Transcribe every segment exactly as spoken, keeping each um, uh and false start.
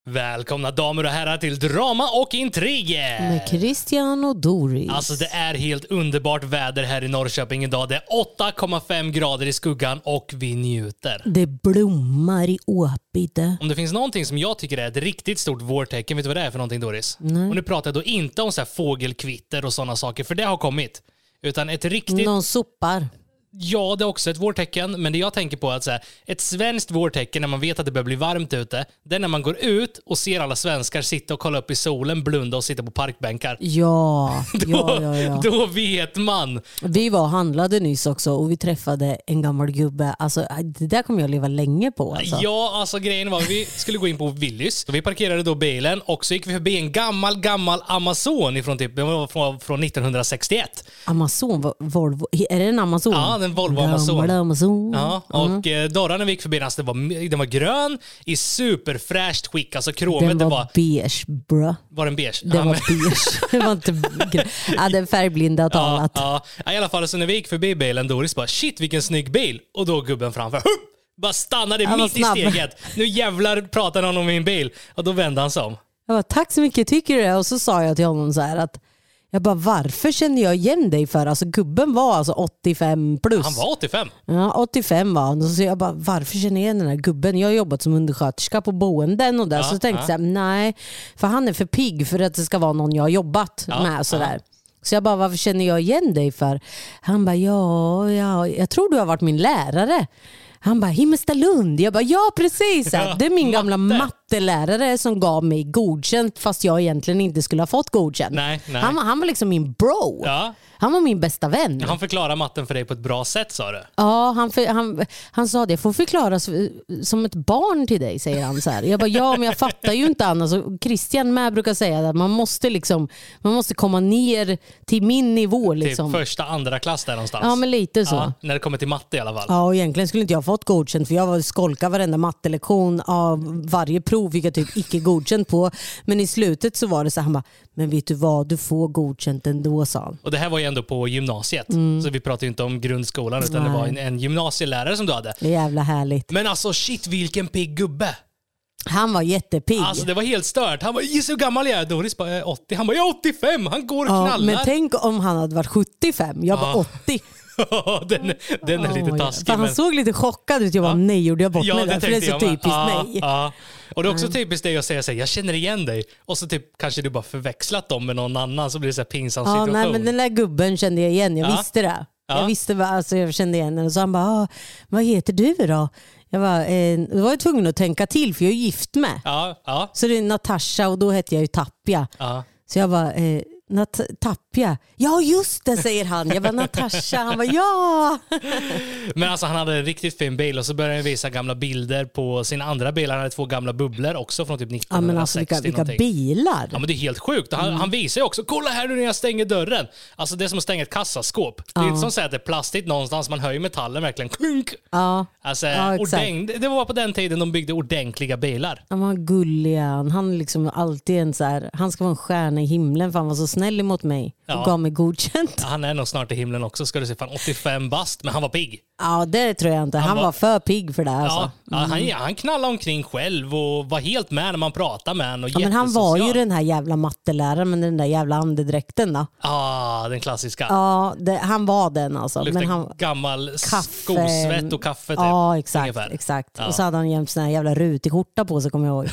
Välkomna damer och herrar till Drama och Intriger med Christian och Doris. Alltså det är helt underbart väder här i Norrköping idag. Det är åtta komma fem grader i skuggan och vi njuter. Det blommar i Åpide. Om det finns någonting som jag tycker är ett riktigt stort vårtecken, vet du vad det är för någonting, Doris? Nej. Och nu pratar jag då inte om så här fågelkvitter och sådana saker, för det har kommit. Utan ett riktigt... Någon sopar. Ja, det är också ett vårtecken, men det jag tänker på är att så här, ett svenskt vårtecken när man vet att det börjar bli varmt ute, det är när man går ut och ser alla svenskar sitta och kolla upp i solen, blunda och sitta på parkbänkar. Ja, då, ja, ja, ja. Då vet man. Vi var och handlade nyss också och vi träffade en gammal gubbe. Alltså, det där kommer jag leva länge på. Alltså. Ja, alltså grejen var vi skulle gå in på Willys. Vi parkerade då bilen och så gick vi förbi en gammal, gammal Amazon ifrån typ, från, från nittonhundrasextioett. Amazon, Volvo, är det en Amazon? Ja, en Volvo Amazon. Gammal Amazon. Ja, och Mm. dörren när vi gick förbi den, alltså, det var, den var grön i superfräscht skick. Alltså kromet, Den var, det var beige, bro. Var den beige? Den Ja, var men- beige. Det var inte grön. Ja, den färgblinda talat. Ja, ja. I alla fall så när vi gick förbi bilen, Doris bara shit vilken snygg bil. Och då gubben framför hup, bara stannade Han var mitt i snabb. steget. Nu jävlar pratar han om min bil. Och då vände han sig om. Jag bara, tack så mycket, tycker du det? Och så sa jag till honom så här att jag bara, varför känner jag igen dig för? Alltså gubben var alltså åttiofem plus. Han var åttiofem. Ja, åttiofem var han. Och så jag bara, varför känner jag igen den här gubben? Jag har jobbat som undersköterska på boenden och där. Ja, så tänkte ja. jag, så här, nej. För han är för pigg för att det ska vara någon jag har jobbat Ja, med. Sådär. Så jag bara, varför känner jag igen dig för? Han bara, ja, ja, jag tror du har varit min lärare. Han bara, Himmelstalund. Jag bara, ja precis. Ja, Det är min gamla matte. mattelärare som gav mig godkänt fast jag egentligen inte skulle ha fått godkänt. Nej, nej. Han, han var liksom min bro. Ja. Han var min bästa vän. Han förklarar matten för dig på ett bra sätt, sa du. Ja, han, för, han, han sa det, jag får förklara s- som ett barn till dig, säger han så här. Jag bara, ja men jag fattar ju inte annars. Och Christian med brukar säga att man måste liksom, man måste komma ner till min nivå liksom. Typ första, andra klass där någonstans. Ja, men lite så. Ja, när det kommer till matte i alla fall. Ja, och egentligen skulle inte jag ha fått godkänt för jag var skolka varenda mattelektion av varje prov fick jag typ icke godkänt på. Men i slutet så var det så här, han bara, men vet du vad, du får godkänt ändå, sa han. Och det här var ju ändå på gymnasiet. Så vi pratar ju inte om grundskolan utan Nej. det var en, en gymnasielärare som du hade. Det är jävla härligt. Men alltså shit vilken pigg gubbe. Han var jättepigg. Alltså det var helt stört. Han var gissa hur gammal jag är. Doris bara "Jag är åttio. Han bara jag är åttiofem. Han går och ja, knallar. men tänk om han hade varit sjuttiofem. Jag var Ja. åttio. den, den är lite Oj, taskig. för han men... såg lite chockad ut. Jag bara, nej, gjorde jag bort Ja, mig det där? För det är tänkte så jag med. typiskt ja, mig. Ja. Och det är också typiskt dig att säga så här, jag känner igen dig. Och så typ kanske du bara förväxlat dem med någon annan så blir det så här pinsam Ja, situation. nej, men den där gubben kände jag igen. Jag Ja. visste det. Ja. Jag visste vad, alltså jag kände igen den. Och så han bara, ah, vad heter du då? Jag var, eh, då var jag tvungen att tänka till för jag är gift med. Ja, ja, Så det är Natasha och då hette jag ju Tapia. ja. Så jag bara, eh, Nat- Tapia. Ja just det, säger han. Jag var Natasha. Han var ja. Men alltså han hade en riktigt fin bil och så började han visa gamla bilder på sina andra bilar. Han hade två gamla bubblor också från typ Ja nittonhundrasextio. men alltså vilka, vilka någonting. bilar. Ja men det är helt sjukt. Han, han visar ju också, kolla här nu när jag stänger dörren. Alltså det är som att stänga ett kassaskåp. Det är inte som att säga att det är plastigt någonstans, man höjer metallen verkligen. Klunk. Ja. Alltså, Ja, exakt. ordäng, det var på den tiden de byggde ordentliga bilar. Han var gullig. Han, han liksom alltid en så här, han ska vara en stjärna i himlen för han var så snäll emot mig och Ja. gav mig godkänt. Han är nog snart i himlen också, ska du se. Fan, åttiofem bast, men han var pigg. Ja, det tror jag inte. Han, var- var för pigg för det här. Ja, Alltså. ja, han, han knallade omkring själv och var helt med när man pratade med honom. Och Ja, men han var ju jättesocial. den här jävla matteläraren med den där jävla andedräkten då. Ja, den klassiska. Ja, det, han var den alltså. Luktar Men han, gammal kaffe. skosvett och kaffe. Typ, Ja, exakt. ungefär. exakt. Ja. Och så hade han jämt sån här jävla rutig skjorta på sig, kommer jag ihåg.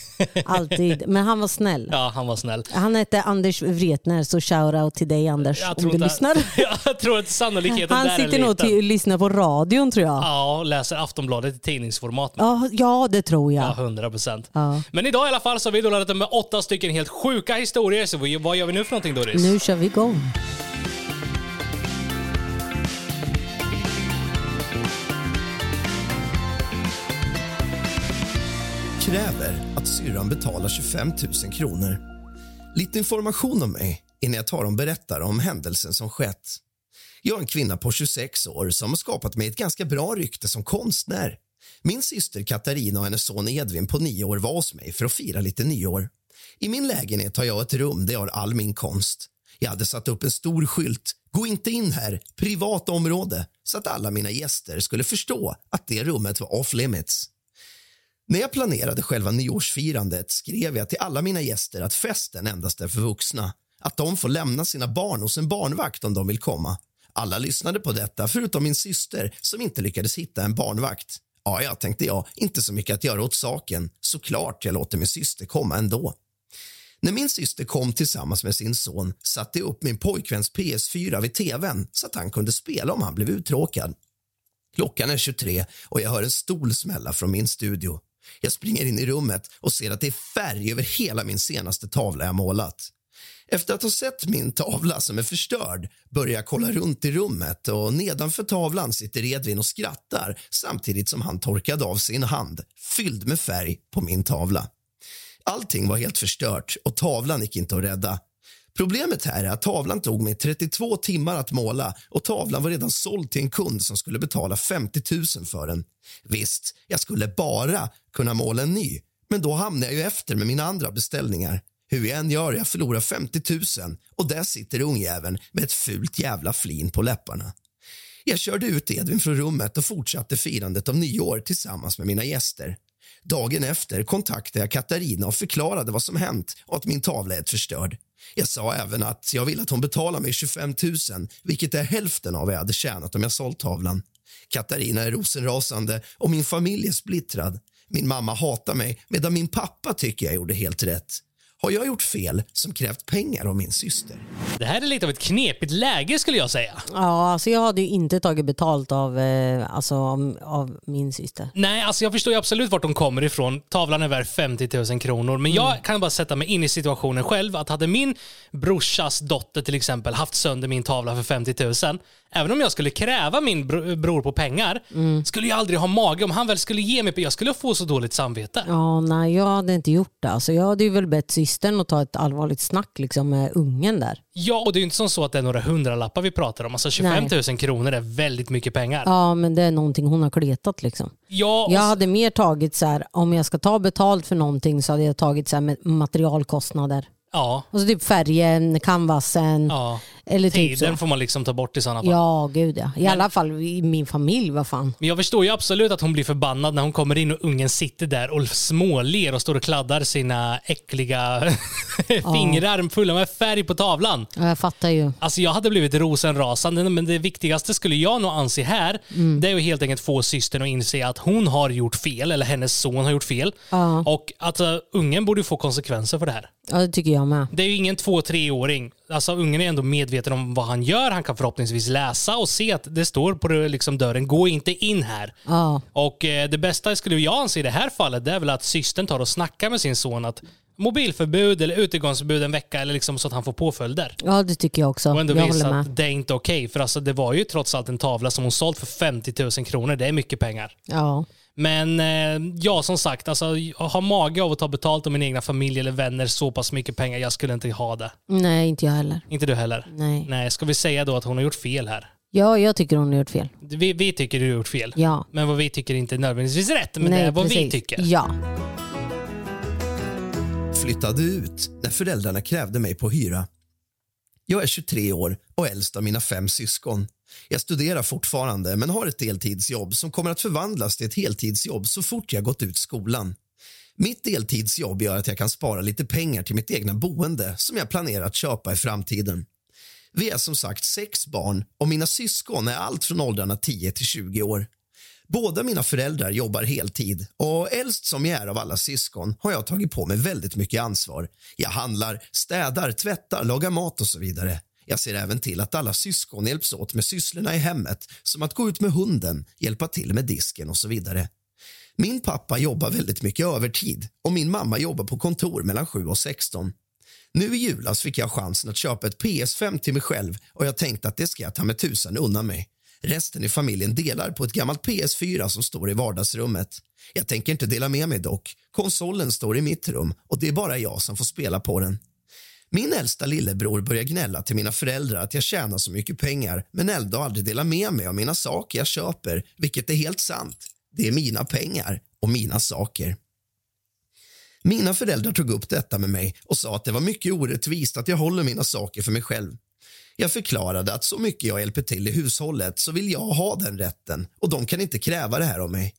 Alltid. Men han var snäll. Ja, han var snäll. Han hette Anders Wretner, så shoutout till dig Anders Jag om tror du inte- lyssnar. Jag tror att sannolikheten Han där sitter är nog liten. till och lyssnar på radion tror jag. Ja, och läser Aftonbladet i tidningsformat. Ja, ja det tror Ja, jag. hundra procent. Ja. Men idag i alla fall så har vi då laddat upp med åtta stycken helt sjuka historier. Så vi- vad gör vi nu för någonting, Doris? Nu kör vi igång. Kräver att syrran betalar tjugofem tusen kronor. Lite information om mig innan jag tar och berättar om händelsen som skett. Jag är en kvinna på tjugosex år som har skapat mig ett ganska bra rykte som konstnär. Min syster Katarina och hennes son Edvin på nio år var hos mig för att fira lite nyår. I min lägenhet har jag ett rum där jag har all min konst. Jag hade satt upp en stor skylt, gå inte in här, privat område, så att alla mina gäster skulle förstå att det rummet var off limits. När jag planerade själva nyårsfirandet skrev jag till alla mina gäster att festen endast är för vuxna. Att de får lämna sina barn hos en barnvakt om de vill komma. Alla lyssnade på detta förutom min syster som inte lyckades hitta en barnvakt. Ja, jag tänkte jag, inte så mycket att göra åt saken. Såklart jag låter min syster komma ändå. När min syster kom tillsammans med sin son satte jag upp min pojkväns P S fyra vid tvn så att han kunde spela om han blev uttråkad. Klockan är tjugotre och jag hör en stol smälla från min studio. Jag springer in i rummet och ser att det är färg över hela min senaste tavla jag målat. Efter att ha sett min tavla som är förstörd börjar jag kolla runt i rummet och nedanför tavlan sitter Edvin och skrattar samtidigt som han torkade av sin hand fylld med färg på min tavla. Allting var helt förstört och tavlan gick inte att rädda. Problemet här är att tavlan tog mig trettiotvå timmar att måla och tavlan var redan såld till en kund som skulle betala femtio tusen för den. Visst, jag skulle bara kunna måla en ny, men då hamnar jag ju efter med mina andra beställningar. Hur jag än gör, jag förlorar femtio tusen och där sitter ungjäveln med ett fult jävla flin på läpparna. Jag körde ut Edvin från rummet och fortsatte firandet av nyår tillsammans med mina gäster. Dagen efter kontaktade jag Katarina och förklarade vad som hänt och att min tavla är förstörd. Jag sa även att jag vill att hon betalar mig tjugofem tusen, vilket är hälften av vad jag hade tjänat om jag sålt tavlan. Katarina är rosenrasande och min familj är splittrad. Min mamma hatar mig medan min pappa tycker jag gjorde helt rätt. Har jag gjort fel som krävt pengar av min syster? Det här är lite av ett knepigt läge skulle jag säga. Ja, alltså jag hade ju inte tagit betalt av, eh, alltså, av, av min syster. Nej, alltså jag förstår ju absolut vart de kommer ifrån. Tavlan är värd femtio tusen kronor. Men mm. jag kan bara sätta mig in i situationen själv. Att hade min brorsas dotter till exempel haft sönder min tavla för femtio tusen. Även om jag skulle kräva min bro- bror på pengar. Mm. Skulle jag aldrig ha mage om han väl skulle ge mig. Jag skulle få så dåligt samvete. Ja, nej, jag hade inte gjort det. Alltså, jag hade ju väl bett systern att ta ett allvarligt snack liksom, med ungen där. Ja, och det är ju inte som så att det är några hundralappar vi pratar om. Alltså tjugofem tusen kronor är väldigt mycket pengar. Ja, men det är någonting hon har kletat liksom. Ja, jag hade mer tagit så här, om jag ska ta betalt för någonting så hade jag tagit så här med materialkostnader. Ja. Och så typ färgen, canvasen. Ja. Eller typ tiden så. får man liksom ta bort i sådana fall. Ja, gud ja. I Men, alla fall i min familj, vad fan. Men jag förstår ju absolut att hon blir förbannad när hon kommer in och ungen sitter där och småler och står och kladdar sina äckliga fingrar fulla med färg på tavlan. Ja, jag fattar ju. Alltså jag hade blivit rosenrasande, men det viktigaste skulle jag nog anse här, mm. det är ju helt enkelt få systern att inse att hon har gjort fel, eller hennes son har gjort fel. Ja. Och att uh, ungen borde få konsekvenser för det här. Ja, det tycker jag med. Det är ju ingen två-treåring. Alltså ungen är ändå medveten om vad han gör. Han kan förhoppningsvis läsa och se att det står på liksom dörren, gå inte in här. Ja. Och eh, det bästa skulle jag anse i det här fallet, det är väl att systern tar och snackar med sin son att mobilförbud eller utegångsförbud en vecka eller liksom så att han får påföljder. Ja, det tycker jag också. Och ändå jag visa håller med. att det är inte okej. För alltså, det var ju trots allt en tavla som hon sålt för femtio tusen kronor. Det är mycket pengar. Ja. Men eh, ja, som sagt, alltså, ha mage av att ta betalt av min egna familj eller vänner så pass mycket pengar, jag skulle inte ha det. Nej, inte jag heller. Inte du heller? Nej. Nej, ska vi säga då att hon har gjort fel här? Ja, jag tycker hon har gjort fel. Vi, vi tycker du har gjort fel. Ja. Men vad vi tycker inte är nödvändigtvis rätt, men Nej, det är vad precis. vi tycker. Ja. Flyttade ut när föräldrarna krävde mig på hyra. Jag är tjugotre år och äldst av mina fem syskon. Jag studerar fortfarande men har ett deltidsjobb som kommer att förvandlas till ett heltidsjobb så fort jag gått ut skolan. Mitt deltidsjobb gör att jag kan spara lite pengar till mitt egna boende som jag planerar att köpa i framtiden. Vi är som sagt sex barn och mina syskon är allt från åldrarna tio till tjugo år. Båda mina föräldrar jobbar heltid och äldst som jag är av alla syskon har jag tagit på mig väldigt mycket ansvar. Jag handlar, städar, tvättar, lagar mat och så vidare. Jag ser även till att alla syskon hjälps åt med sysslorna i hemmet som att gå ut med hunden, hjälpa till med disken och så vidare. Min pappa jobbar väldigt mycket övertid och min mamma jobbar på kontor mellan sju och sexton. Nu i julas fick jag chansen att köpa ett P S fem till mig själv och jag tänkte att det ska jag ta med tusan undan mig. Resten i familjen delar på ett gammalt P S fyra som står i vardagsrummet. Jag tänker inte dela med mig dock. Konsolen står i mitt rum och det är bara jag som får spela på den. Min äldsta lillebror börjar gnälla till mina föräldrar att jag tjänar så mycket pengar men äldå aldrig delar med mig av mina saker jag köper, vilket är helt sant. Det är mina pengar och mina saker. Mina föräldrar tog upp detta med mig och sa att det var mycket orättvist att jag håller mina saker för mig själv. Jag förklarade att så mycket jag hjälper till i hushållet så vill jag ha den rätten och de kan inte kräva det här av mig.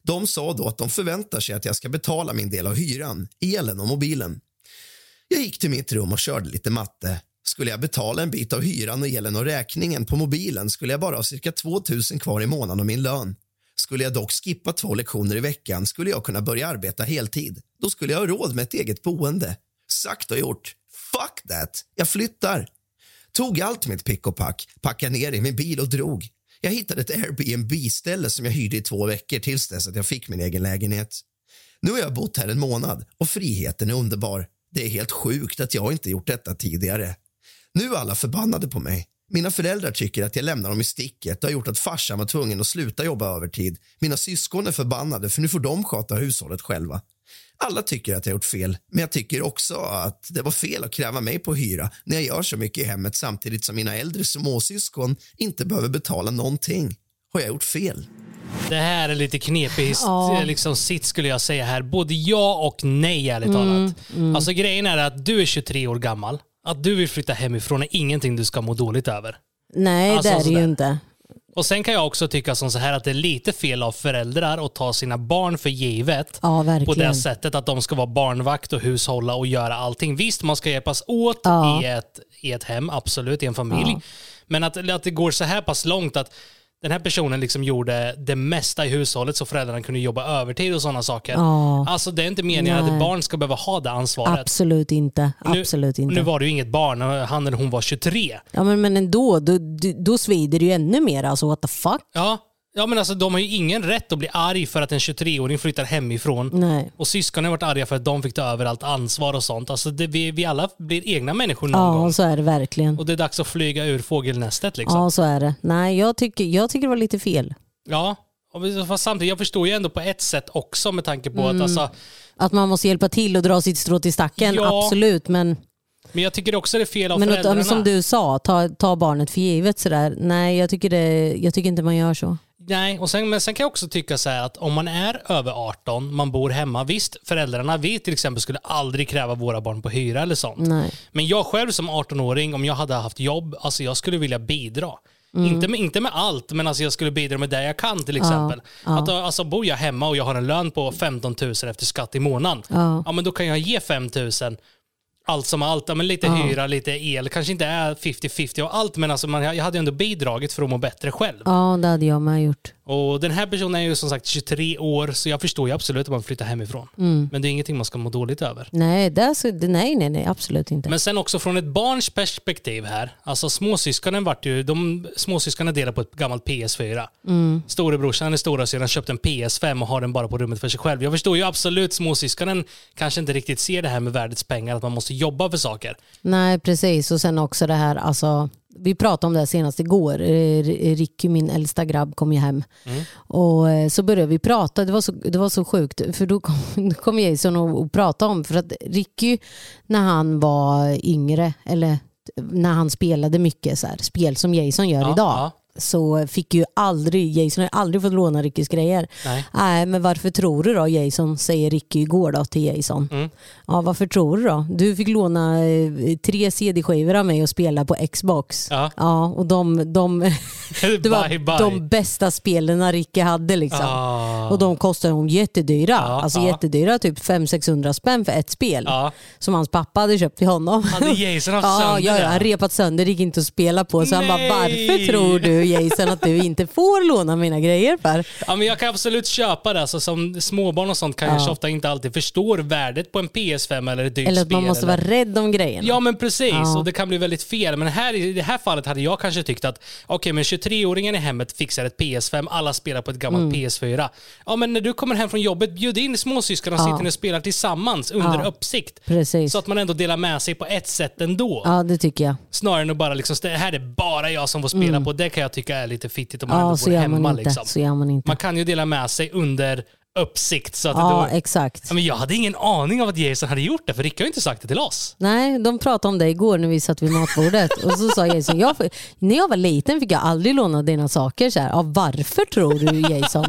De sa då att de förväntar sig att jag ska betala min del av hyran, elen och mobilen. Jag gick till mitt rum och körde lite matte. Skulle jag betala en bit av hyran och elen och räkningen på mobilen skulle jag bara ha cirka två tusen kvar i månaden av min lön. Skulle jag dock skippa två lektioner i veckan skulle jag kunna börja arbeta heltid. Då skulle jag ha råd med ett eget boende. Sagt och gjort. Fuck that. Jag flyttar. Tog allt mitt pick och pack, packade ner i min bil och drog. Jag hittade ett Airbnb-ställe som jag hyrde i två veckor tills dess att jag fick min egen lägenhet. Nu har jag bott här en månad och friheten är underbar. Det är helt sjukt att jag inte gjort detta tidigare. Nu är alla förbannade på mig. Mina föräldrar tycker att jag lämnar dem i sticket och har gjort att farsan var tvungen att sluta jobba övertid. Mina syskon är förbannade för nu får de sköta hushållet själva. Alla tycker att jag gjort fel, men jag tycker också att det var fel att kräva mig på hyra när jag gör så mycket i hemmet samtidigt som mina äldre småsyskon inte behöver betala någonting. Har jag gjort fel? Det här är lite knepig Ja. liksom, sitt skulle jag säga här. Både ja och nej, ärligt Mm, talat. Alltså grejen är att du är tjugotre år gammal. Att du vill flytta hemifrån är ingenting du ska må dåligt över. Nej, Alltså, det är det sådär. ju inte. Och sen kan jag också tycka som så här att det är lite fel av föräldrar att ta sina barn för givet. Ja, På verkligen. det sättet att de ska vara barnvakt och hushålla och göra allting. Visst, man ska hjälpas åt Ja. i, ett, i ett hem, absolut, i en familj. Ja. Men att, att det går så här pass långt att den här personen liksom gjorde det mesta i hushållet så föräldrarna kunde jobba övertid och sådana saker. Ja. Alltså det är inte meningen Nej. att ett barn ska behöva ha det ansvaret. Absolut inte. Nu- Absolut inte. Nu var det ju inget barn, han eller hon var tjugotre. Ja, men, men ändå, då, då, då svider det ju ännu mer. Alltså, what the fuck? Ja. Ja, men alltså de har ju ingen rätt att bli arg för att en tjugotre-åring flyttar hemifrån. Nej. Och syskonen har varit arga för att de fick ta över allt ansvar och sånt. Alltså det, vi, vi alla blir egna människor någon Ja, gång. så är det verkligen. Och det är dags att flyga ur fågelnästet liksom. Ja, så är det. Nej, jag tycker, jag tycker det var lite fel. Ja. Och vi- fast samtidigt, jag förstår ju ändå på ett sätt också med tanke på Mm. att alltså, Att man måste hjälpa till och dra sitt strå till stacken, Ja. absolut. Men, men jag tycker också det är fel av men att, föräldrarna. som du sa, ta, ta barnet för givet sådär. Nej, jag tycker, det, jag tycker inte man gör så. Nej, och sen, men sen kan jag också tycka så här att om man är över arton, man bor hemma, visst, föräldrarna, vi till exempel skulle aldrig kräva våra barn på hyra eller sånt. Nej. Men jag själv som arton-åring, om jag hade haft jobb, alltså jag skulle vilja bidra. Inte, med, inte med allt, men alltså jag skulle bidra med det jag kan till exempel. ja. Att, alltså, bor jag hemma och jag har en lön på femton tusen efter skatt i månaden, Ja. ja, men då kan jag ge fem tusen. Allt som allt, ja, men lite Ja. hyra, lite el, kanske inte är femtio femtio och allt, men alltså man, jag hade ju ändå bidragit för att må bättre själv. Ja, det hade jag med gjort. Och den här personen är ju som sagt tjugotre år, så jag förstår ju absolut att man flyttar hemifrån. Mm. Men det är ingenting man ska må dåligt över. Nej, det är så, det, nej, nej, nej, absolut inte. Men sen också från ett barns perspektiv här, alltså småsyskonen vart ju, de småsyskonen delar på ett gammalt P S fyra. Mm. Storebrorsan eller storasyrran köpte en P S fem och har den bara på rummet för sig själv. Jag förstår ju absolut, småsyskonen kanske inte riktigt ser det här med värdets pengar, att man måste jobba för saker. Nej, precis. Och sen också det här, alltså, vi pratade om det senast igår. Eh, Ricky, min äldsta grabb, kom ju hem. Mm. Och eh, så började vi prata. Det var så, det var så sjukt. För då kom, då kom Jason och, och pratade om. För att Ricky, när han var yngre, eller när han spelade mycket så här, spel som Jason gör Ja, idag. ja. Så fick ju aldrig, Jason har aldrig fått låna Rickys grejer. Nej. Nej, men varför tror du då, Jason, säger Ricky igår då till Jason. Mm. Ja, varför tror du då? Du fick låna eh, tre C D-skivor av mig och spela på Xbox. Ja. Ja, och de, de, det var Bye, bye. de bästa spelen Ricky hade liksom. Ah. Och de kostade hon jättedyra. Ja, alltså ja. jättedyra, typ fem hundra sexhundra spänn för ett spel. Ja. Som hans pappa hade köpt till honom. Hade Jason haft Ja, sönder ja, det? han repat sönder, det gick inte att spela på. Så han bara, Nej. varför tror du Jason att du inte får låna mina grejer för? Ja, men jag kan absolut köpa det. Alltså, som småbarn och sånt kanske Ja. ofta inte alltid förstår värdet på en P S fem eller ett dyrt Eller att spel. man måste eller... vara rädd om grejerna. Ja, men precis. Ja. Och det kan bli väldigt fel. Men här, i det här fallet hade jag kanske tyckt att okej, men tjugotre-åringen i hemmet fixar ett P S fem, alla spelar på ett gammalt Mm. P S fyra. Ja, men när du kommer hem från jobbet, bjud in småsyskon och Ja. sitter och spelar tillsammans under Ja. uppsikt. Precis. Så att man ändå delar med sig på ett sätt ändå. Ja, det tycker jag. Snarare än att bara liksom, det här är bara jag som får spela på. Det kan jag tycka är lite fittigt om man Mm. Ja, ändå så bor gör hemma. man inte. Liksom. Så gör man inte. Man kan ju dela med sig under uppsikt. Så att Ja, då, exakt. ja, men jag hade ingen aning av att Jason hade gjort det, för Rick har ju inte sagt det till oss. Nej, de pratade om det igår när vi satt vid matbordet. Och så sa Jason, jag, när jag var liten fick jag aldrig låna dina saker. Så här, ja, varför tror du Jason?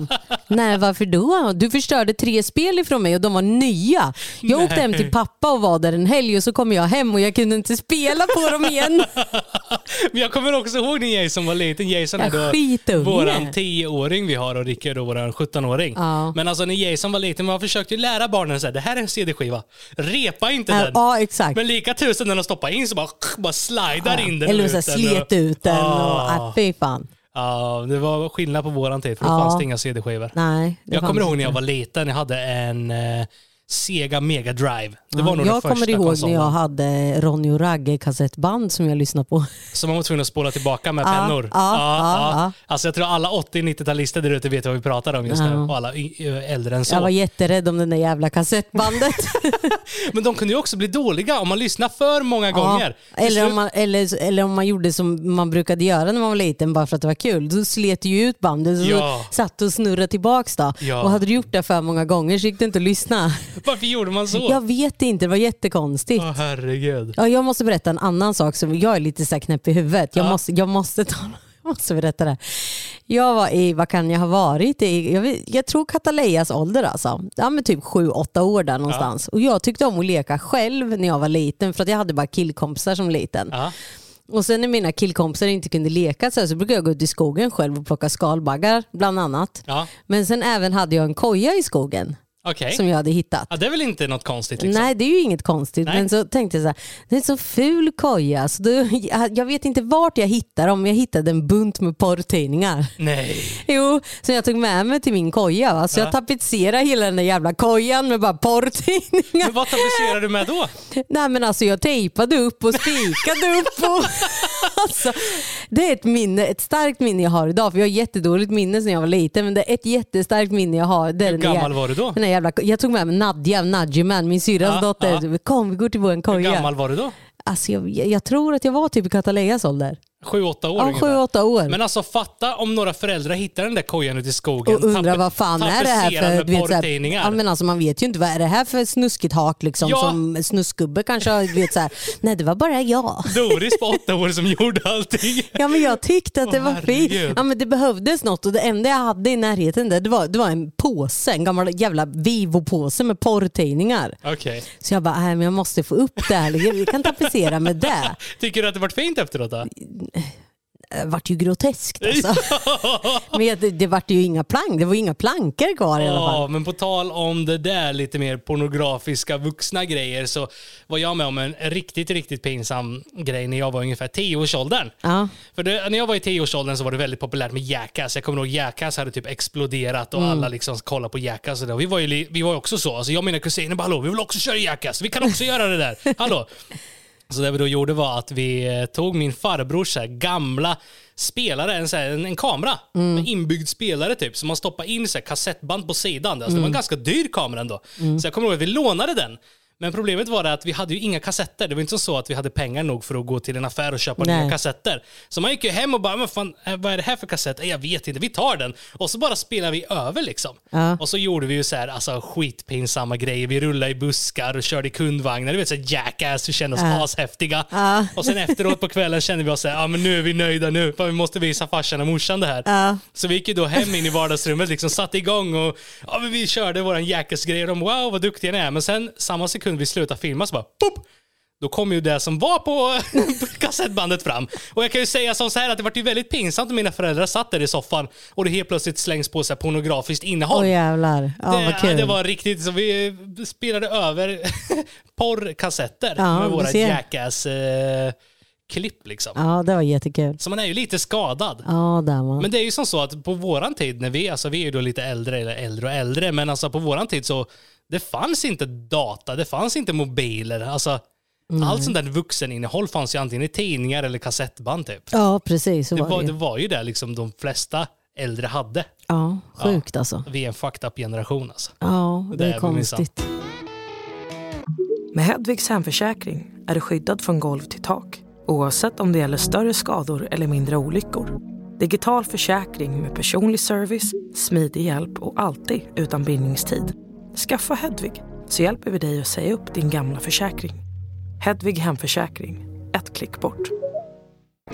Nej, varför då? Du förstörde tre spel ifrån mig och de var nya. Jag Nej. åkte hem till pappa och var där en helg och så kom jag hem och jag kunde inte spela på dem igen. Men jag kommer också ihåg när Jason var liten. Jason är då Skitunge. våran tioåring vi har och Rickard då våran sjuttonåring. Ja. Men alltså när Jason var liten, man försökte lära barnen så här, det här är en C D-skiva. Repa inte Ja, den. ja, exakt. Men lika tusen när de stoppar in så bara, bara slidar in den. Eller ut så här, den slet och, ut den. Ah. Och, äh, fy fan. Ja, det var skillnad på våran tid för då Ja. fanns det inga C D-skivor. Nej, det Jag kommer fanns ihåg när jag inte. var liten, jag hade en eh, Sega Mega Drive. Det var Ja, nog jag den första kommer ihåg konsolen. när jag hade Ronny och Ragge kassettband som jag lyssnade på. Så man var tvungen att spola tillbaka med Ja, pennor. ja, ja, ja. Alltså jag tror alla åttio-nittio-talister där ute vet vad vi pratar om just nu. Ja. Och alla y- ö, äldre än så. Jag var jätterädd om den där jävla kassettbandet. Men de kunde ju också bli dåliga om man lyssnar för många gånger. Till Eller, slut- om man, eller, eller om man gjorde som man brukade göra när man var liten bara för att det var kul. Då slet du ju ut bandet och Ja. så satt och snurrade tillbaks då. Ja. Och hade du gjort det för många gånger så gick det inte att lyssna. Varför gjorde man så? Jag vet inte, det var jättekonstigt. Åh herregud. Ja, jag måste berätta en annan sak som jag är lite så här knäpp i huvudet. Jag, Ja. måste, jag, måste ta, jag måste berätta det. Jag var i, vad kan jag ha varit i? Jag, vet, jag tror Katalejas ålder alltså. Ja, men typ sju, åtta år där någonstans. Och jag tyckte om att leka själv när jag var liten för att jag hade bara killkompisar som liten. Ja. Och sen när mina killkompisar inte kunde leka så, här, så brukade jag gå ut i skogen själv och plocka skalbaggar bland annat. Ja. Men sen även hade jag en koja i skogen Okej. som jag hade hittat. Ja, det är väl inte något konstigt liksom? Nej, det är ju inget konstigt. Nej. Men så tänkte jag så här, det är en så ful koja. Så då, jag, jag vet inte vart jag hittar dem. Jag hittade en bunt med porrtidningar. Nej. Jo, så jag tog med mig till min koja. Va? Så Ja. jag tapetserade hela den där jävla kojan med bara porrtidningar. Men vad tapetserar du med då? Nej, men alltså jag tejpade upp och spikade upp. Och, alltså, det är ett minne, ett starkt minne jag har idag. För jag har jättedåligt minne sedan jag var liten. Men det är ett jättestarkt minne jag har. Det är Hur den där gammal jä- var du då? Den där jävla, jag tog med mig Nadja, Nadjiman, min syrras Ja, dotter. Kom, vi går till vår Hur koja. gammal var du då? Alltså, jag, jag tror att jag var typ i Katalejas ålder. Sju, åtta år Ja, ungefär. sju, åtta år. Men alltså fatta om några föräldrar hittar den där kojan ute i skogen. Och undrar tape- vad fan är det här tapetserad för med du vet, så här, porrtidningar. ja, men alltså, man vet ju inte vad är det här för snuskigt hak liksom, Ja. som snuskgubbe kanske har, vet, så här, nej det var bara jag. Doris på åtta år som gjorde allting. Ja, men jag tyckte att det Åh, var fint. herregud. Ja, men det behövdes något och det enda jag hade i närheten där, det var, det var en påse, en gammal jävla Vivo-påse med porrtidningar. Okej. Så jag bara, nej, men jag måste få upp det här. Jag kan tapetsera med det. Tycker du att det varit fint efteråt då? Det vart ju groteskt alltså. Men det, det vart ju inga plank, det var inga plankor kvar i alla fall. Ja, men på tal om det där lite mer pornografiska vuxna grejer så var jag med om en riktigt, riktigt pinsam grej när jag var ungefär tioårsåldern. Ja. För det, när jag var i tioårsåldern så var det väldigt populärt med Jackass. Jag kommer ihåg Jackass hade typ exploderat och alla liksom kollade på Jackass. Och det. Vi var ju li- vi var ju också så. Alltså jag och mina kusiner bara, hallå, vi vill också köra Jackass. Vi kan också göra det där. Hallå. Så det vi då gjorde var att vi tog min farbrors så här gamla spelare, en, så här, en, en kamera, Mm. en inbyggd spelare typ, som man stoppade in så här, kassettband på sidan. Alltså, Det var en ganska dyr kamera ändå. Mm. Så jag kommer ihåg att vi lånade den. Men problemet var det att vi hade ju inga kassetter. Det var inte så att vi hade pengar nog för att gå till en affär och köpa Nej. nya kassetter. Så man gick ju hem och bara, men fan, vad är det här för kassett? Jag vet inte, vi tar den. Och så bara spelar vi över liksom. Ja. Och så gjorde vi ju så här, alltså skitpinsamma grejer. Vi rullade i buskar och körde i kundvagnar. Du vet så här, Jackass, vi kände oss Ja. ashäftiga. Ja. Och sen efteråt på kvällen kände vi oss så här, ja men nu är vi nöjda nu. För vi måste visa farsan och morsan det här. Ja. Så vi gick ju då hem in i vardagsrummet, liksom satte igång och ja, men vi körde våran Jackass-grejer. De wow vad duktiga ni är. Men sen samma sekund vi slutade filma så bara pop! Då kom ju det som var på kassettbandet fram. Och jag kan ju säga som så här att det var ju väldigt pinsamt när mina föräldrar satt där i soffan och det helt plötsligt slängs på så här pornografiskt innehåll. Åh jävlar, ja, det, vad kul. det var riktigt så vi spelade över porrkassetter Ja, med du våra ser. Jackass eh, klipp liksom. Ja, det var jättekul. Så man är ju lite skadad. Ja, där var. Men det är ju som så att på våran tid, när vi, alltså vi är ju då lite äldre, eller äldre och äldre, men alltså på våran tid så det fanns inte data, det fanns inte mobiler, alltså allt sånt där vuxeninnehåll fanns ju antingen i tidningar eller kassettband typ. Ja, precis så Det var var, det det ju. var ju det liksom de flesta äldre hade. Ja, sjukt alltså. Vi är en fucked up generation alltså. Ja, det, Det är är vi minsann. konstigt. Med Hedvigs hemförsäkring är du skyddad från golv till tak, oavsett om det gäller större skador eller mindre olyckor. Digital försäkring med personlig service, smidig hjälp och alltid utan bindningstid. Skaffa Hedvig så hjälper vi dig att säga upp din gamla försäkring. Hedvig hemförsäkring, ett klick bort.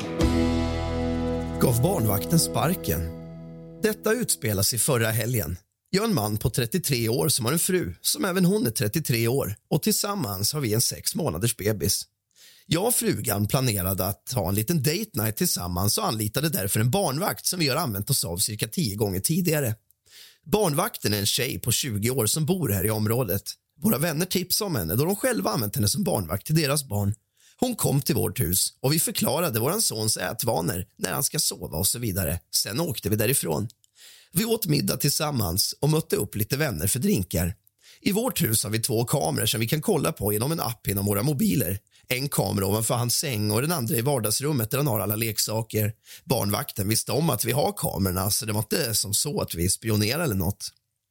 Gav barnvakten sparken. Detta utspelas i förra helgen Jag är en man på trettiotre år som har en fru som även hon är trettiotre år och tillsammans har vi en sex månaders bebis. Jag och frugan planerade att ha en liten date night tillsammans och anlitade därför en barnvakt som vi har använt oss av cirka tio gånger tidigare. Barnvakten är en tjej på tjugo år som bor här i området. Våra vänner tipsade om henne då de själva använt henne som barnvakt till deras barn. Hon kom till vårt hus och vi förklarade våran sons ätvanor, när han ska sova och så vidare. Sen åkte vi därifrån. Vi åt middag tillsammans och mötte upp lite vänner för drinkar. I vårt hus har vi två kameror som vi kan kolla på genom en app inom våra mobiler. En kamera ovanför hans säng och den andra i vardagsrummet där han har alla leksaker. Barnvakten visste om att vi har kamerorna så det var inte som så att vi spionerade eller något.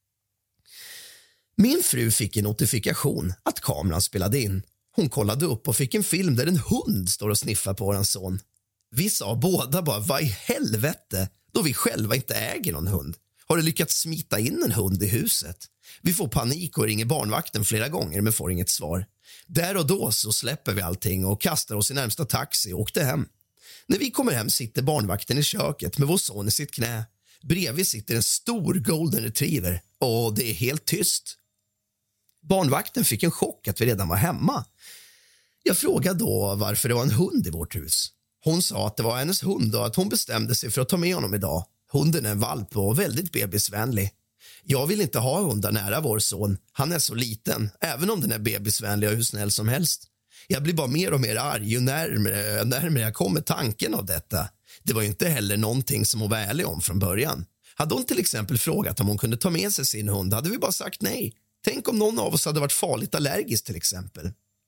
Min fru fick en notifikation att kameran spelade in. Hon kollade upp och fick en film där en hund står och sniffar på våran son. Vi sa båda bara, vad i helvete, då vi själva inte äger någon hund. Har du lyckats smita in en hund i huset? Vi får panik och ringer barnvakten flera gånger men får inget svar. Där och då så släpper vi allting och kastar oss i närmsta taxi och åkte hem. När vi kommer hem sitter barnvakten i köket med vår son i sitt knä. Bredvid sitter en stor golden retriever och det är helt tyst. Barnvakten fick en chock att vi redan var hemma. Jag frågade då varför det var en hund i vårt hus. Hon sa att det var hennes hund och att hon bestämde sig för att ta med honom idag. Hunden är en valp och väldigt bebisvänlig. Jag vill inte ha hundar nära vår son. Han är så liten, även om den är bebisvänlig och hur snäll som helst. Jag blir bara mer och mer arg ju närmare, närmare jag kommer tanken av detta. Det var ju inte heller någonting som hon var ärlig om från början. Hade hon till exempel frågat om hon kunde ta med sig sin hund hade vi bara sagt nej. Tänk om någon av oss hade varit farligt allergisk till exempel.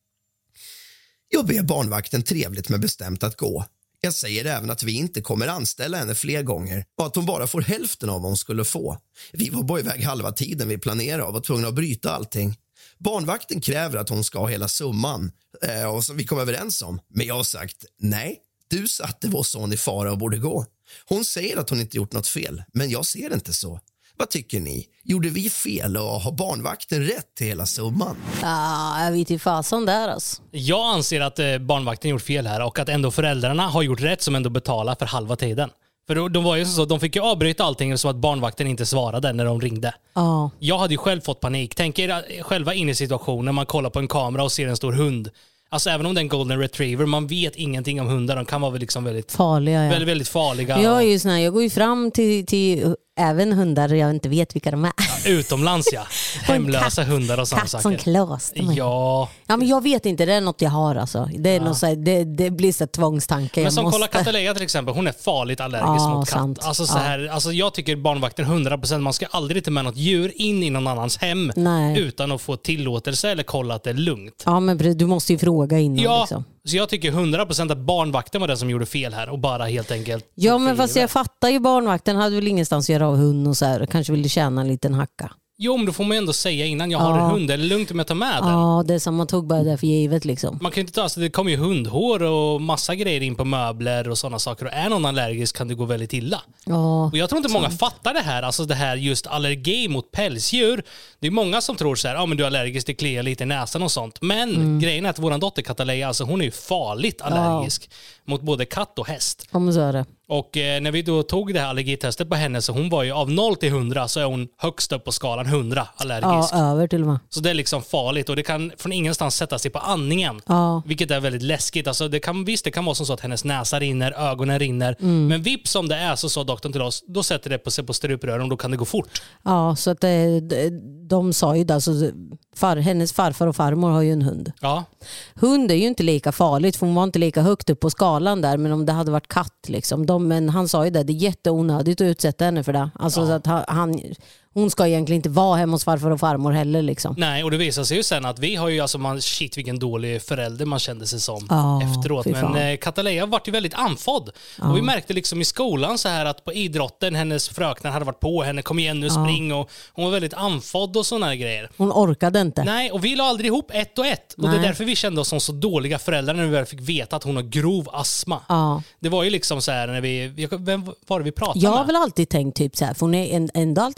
Jag ber barnvakten trevligt men bestämt att gå. Jag säger även att vi inte kommer anställa henne fler gånger och att hon bara får hälften av vad hon skulle få. Vi var bara iväg halva tiden vi planerade och var tvungna att bryta allting. Barnvakten kräver att hon ska ha hela summan eh, och som vi kom överens om. Men jag har sagt nej, du satte vår son i fara och borde gå. Hon säger att hon inte gjort något fel, men jag ser inte så. Vad tycker ni? Gjorde vi fel och har barnvakten rätt till hela summan? Ja, jag vet inte fasen där alltså. Jag anser att eh, barnvakten gjort fel här och att ändå föräldrarna har gjort rätt som ändå betalar för halva tiden. För de, de var ju så, de fick ju avbryta allting så att barnvakten inte svarade när de ringde. Ja. Jag hade ju själv fått panik. Tänk er själva in i situationen när man kollar på en kamera och ser en stor hund. Alltså även om det är en golden retriever, man vet ingenting om hundar. De kan vara liksom väldigt farliga. Ja. Väldigt, väldigt farliga. Jag, är ju sån här, jag går ju fram till, till även hundar jag inte vet vilka de är. Ja, utomlands ja. Hemlösa katt, hundar och sådana katt saker. Som klåste mig. Ja. Ja, men jag vet inte, det är något jag har alltså. Det, är ja. något så här, det, det blir så tvångstanke. Men som måste... kolla Kataleja till exempel, hon är farligt allergisk ja, mot katt. sant. Alltså, så här, ja. alltså, jag tycker barnvakten hundra procent, man ska aldrig ta med något djur in i någon annans hem. Nej. Utan att få tillåtelse eller kolla att det är lugnt. Ja, men du måste ju fråga innan. Ja, liksom. Så jag tycker hundra procent att barnvakten var den som gjorde fel här och bara helt enkelt... Ja, men fast jag fattar ju, barnvakten hade väl ingenstans att göra av hund och så här. Kanske ville tjäna en liten hacka. Jo, men då får man ju ändå säga innan jag ja. har en hund. Är det lugnt om jag tar med den? Ja, det är som man tog bara där för givet liksom. Man kan ju inte ta, alltså det kommer ju hundhår och massa grejer in på möbler och sådana saker. Och är någon allergisk kan det gå väldigt illa. Ja, och jag tror inte sant. många fattar det här. Alltså det här just allergi mot pälsdjur. Det är många som tror så här, ja ah, men du är allergisk, det kliar lite i näsan och sånt. Men mm. grejen är att våran dotter Kataleja, alltså hon är ju farligt allergisk. Ja. Mot både katt och häst. Ja, men så är det. Och eh, när vi då tog det här allergitestet på henne så hon var ju av noll till hundra så är hon högst upp på skalan hundra allergisk. Ja, över till och med. Så det är liksom farligt och det kan från ingenstans sätta sig på andningen. Ja. Vilket är väldigt läskigt. Alltså det kan, visst, det kan vara som så att hennes näsa rinner, ögonen rinner. Mm. Men vips som det är så sa doktorn till oss, då sätter det på sig på struprören och då kan det gå fort. Ja, så att det, de sa ju det. Alltså, far, hennes farfar och farmor har ju en hund. Ja. Hund är ju inte lika farligt för hon var inte lika högt upp på skalan där. Men om det hade varit katt liksom. De, men han sa ju det, det är jätteonödigt att utsätta henne för det. Alltså ja. så att han... Hon ska egentligen inte vara hemma hos farfar och farmor heller liksom. Nej, och det visar sig ju sen att vi har ju alltså man shit vilken dålig förälder man kände sig som oh, efteråt. Men eh, Kataleja var ju väldigt anfodd. Oh. Och vi märkte liksom i skolan så här att på idrotten hennes fröknar hade varit på henne, kom igen nu, oh. spring och hon var väldigt anfodd och såna här grejer. Hon orkade inte. Nej, och vi la aldrig ihop ett och ett. Och Nej. det är därför vi kände oss som så dåliga föräldrar när vi väl fick veta att hon har grov astma. Oh. Det var ju liksom så här när vi, vem var det vi pratade Jag har med? väl alltid tänkt typ så här, för hon är ändå alltid varit pigg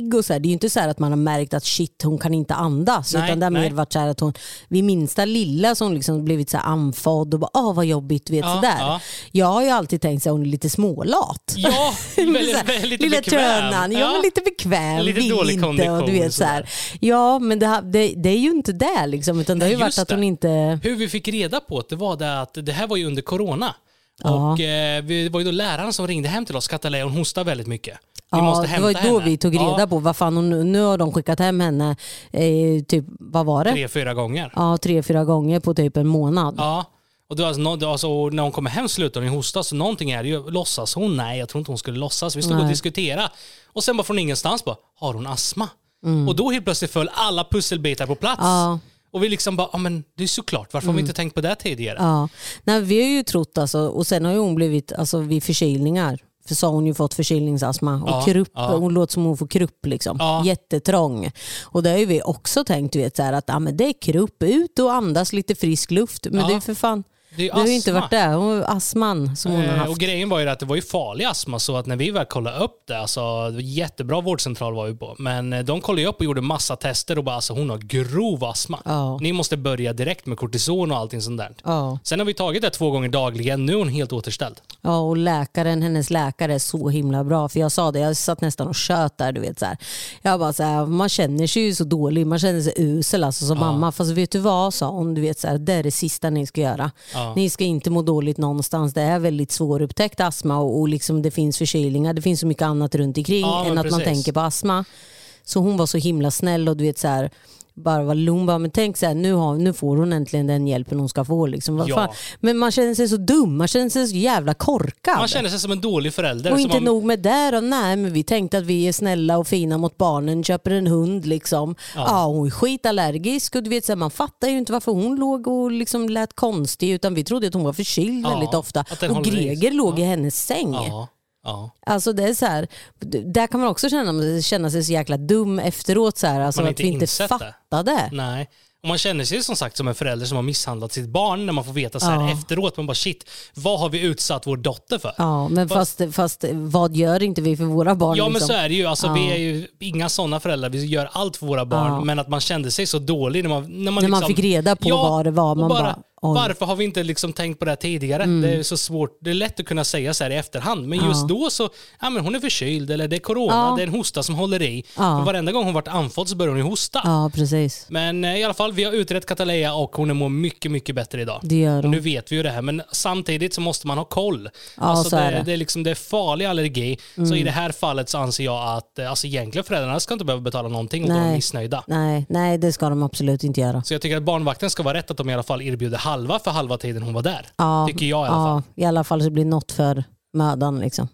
pigg och så här. Det är ju inte så här att man har märkt att shit, hon kan inte andas. Nej, utan det har mer varit så här att hon, vid minsta lilla som liksom blivit så här andfådd och bara, åh vad jobbigt, vet Ja, sådär. ja. Jag har ju alltid tänkt att hon är lite smålat. Ja, väldigt, Så här, väldigt lilla bekväm. tönan, ja, men lite bekväm, Lite vill dålig inte, kondition och du vet och så här. Ja, men det, det, det är ju inte det liksom, utan det har ju Nej, varit just att hon det. inte... Hur vi fick reda på det var det att det här var ju under corona. Ja. Och eh, vi var ju då läraren som ringde hem till oss, Katalea, hon hostar väldigt mycket. Vi Ja, måste det hämta var ju då henne. vi tog reda Ja, på vad fan hon, nu har de skickat hem henne eh, typ, vad var det? tre, fyra gånger. Ja, tre, fyra gånger på typ en månad. Ja. Och då, alltså, nå- alltså, när hon kommer hem slutar hon hosta, så någonting är det ju. Låtsas hon? Nej, jag tror inte hon skulle låtsas. Vi stod Nej. och diskuterade. Och sen bara från ingenstans bara, har hon astma? Och då helt plötsligt föll alla pusselbitar på plats. Ja. Och vi liksom bara, ja men det är såklart, varför har vi inte tänkt på det tidigare? Ja. Nej, vi har ju trott alltså, och sen har ju hon blivit alltså, vid förkylningar. För så har hon ju fått förkylningsastma och Ja, krupp, ja. hon låter som hon får krupp liksom. Ja. Jättetrång. Och det har ju vi också tänkt, du vet, så här, att ja, men det är krupp, ut och andas lite frisk luft. Men Ja. det är ju för fan, Det är ju det har ju inte astma. varit det. Hon har astman som hon har Eh, haft. Och grejen var ju att det var ju farlig astma, så att när vi väl kollade upp det, alltså det var jättebra vårdcentral var vi på, men eh, de kollade ju upp och gjorde massa tester och bara, alltså hon har grov astma. Ja. Ni måste börja direkt med kortison och allting sånt där. Ja. Sen har vi tagit det två gånger dagligen, nu är hon helt återställd. Ja, och läkaren, hennes läkare är så himla bra. För jag sa det, jag satt nästan och tjöt där, du vet så här. Jag bara så här, man känner sig ju så dålig, man känner sig usel alltså som mamma. Fast vet du vad, sa hon, du vet så här, det är det sista ni ska göra. Ja. Ni ska inte må dåligt någonstans. Det är väldigt svårupptäckt astma och, och liksom det finns förkylningar, det finns så mycket annat runt omkring Ja, men än att man precis. tänker på astma. Så hon var så himla snäll och du vet så här, bara var lugn, bara, men tänk så här, nu, har, nu får hon äntligen den hjälpen hon ska få liksom. Vad Ja. fan? Men man känner sig så dum, man känner sig så jävla korkad. Man känner sig som en dålig förälder. Och som inte man, nog med det då, nej, men vi tänkte att vi är snälla och fina mot barnen, köper en hund liksom. Ja, Ja. hon är skitallergisk och du vet så här, man fattar ju inte varför hon låg och liksom lät konstig, utan vi trodde att hon var förkyld Ja, väldigt ofta. att den Och håller i sig. Greger låg Ja. i hennes säng. Ja, ja. Alltså det är så här, där kan man också känna, känna sig så jäkla dum efteråt så här, alltså Man att inte vi inte insett det. fattade. Nej. Och man känner sig som sagt som en förälder som har misshandlat sitt barn när man får veta så här Ja. efteråt. Man bara shit, vad har vi utsatt vår dotter för? Ja, men fast, fast vad gör inte vi för våra barn? Ja, men liksom? så är det ju. Alltså, Ja. Vi är ju inga sådana föräldrar. Vi gör allt för våra barn. Ja. Men att man kände sig så dålig när man, när man, När man liksom, fick reda på vad det var, och man bara, bara, oj. varför har vi inte liksom tänkt på det här tidigare? Det är så svårt. Det är lätt att kunna säga så här i efterhand. Men just Ja. då så, ja men hon är förkyld eller det är corona, Ja. det är en hosta som håller i. Ja. För varenda gång hon varit andfådd så börjar hon ju hosta. Ja, precis. Men eh, i alla fall, vi har utrett Katalea och hon mår mycket, mycket bättre idag. Det gör Och hon. nu vet vi ju det här, men samtidigt så måste man ha koll. Ja, alltså så det, är det. det. Mm. Det, är liksom, det är farlig allergi, så i det här fallet så anser jag att eh, alltså egentligen föräldrarna ska inte behöva betala någonting om de är Nej. missnöjda. Nej, nej, det ska de absolut inte göra. Så jag tycker att barnvakten ska vara rätt att de i alla fall erbjuder halva för halva tiden hon var där. Ja, Tycker jag i alla fall. Ja, i alla fall så det blir något för mödan liksom.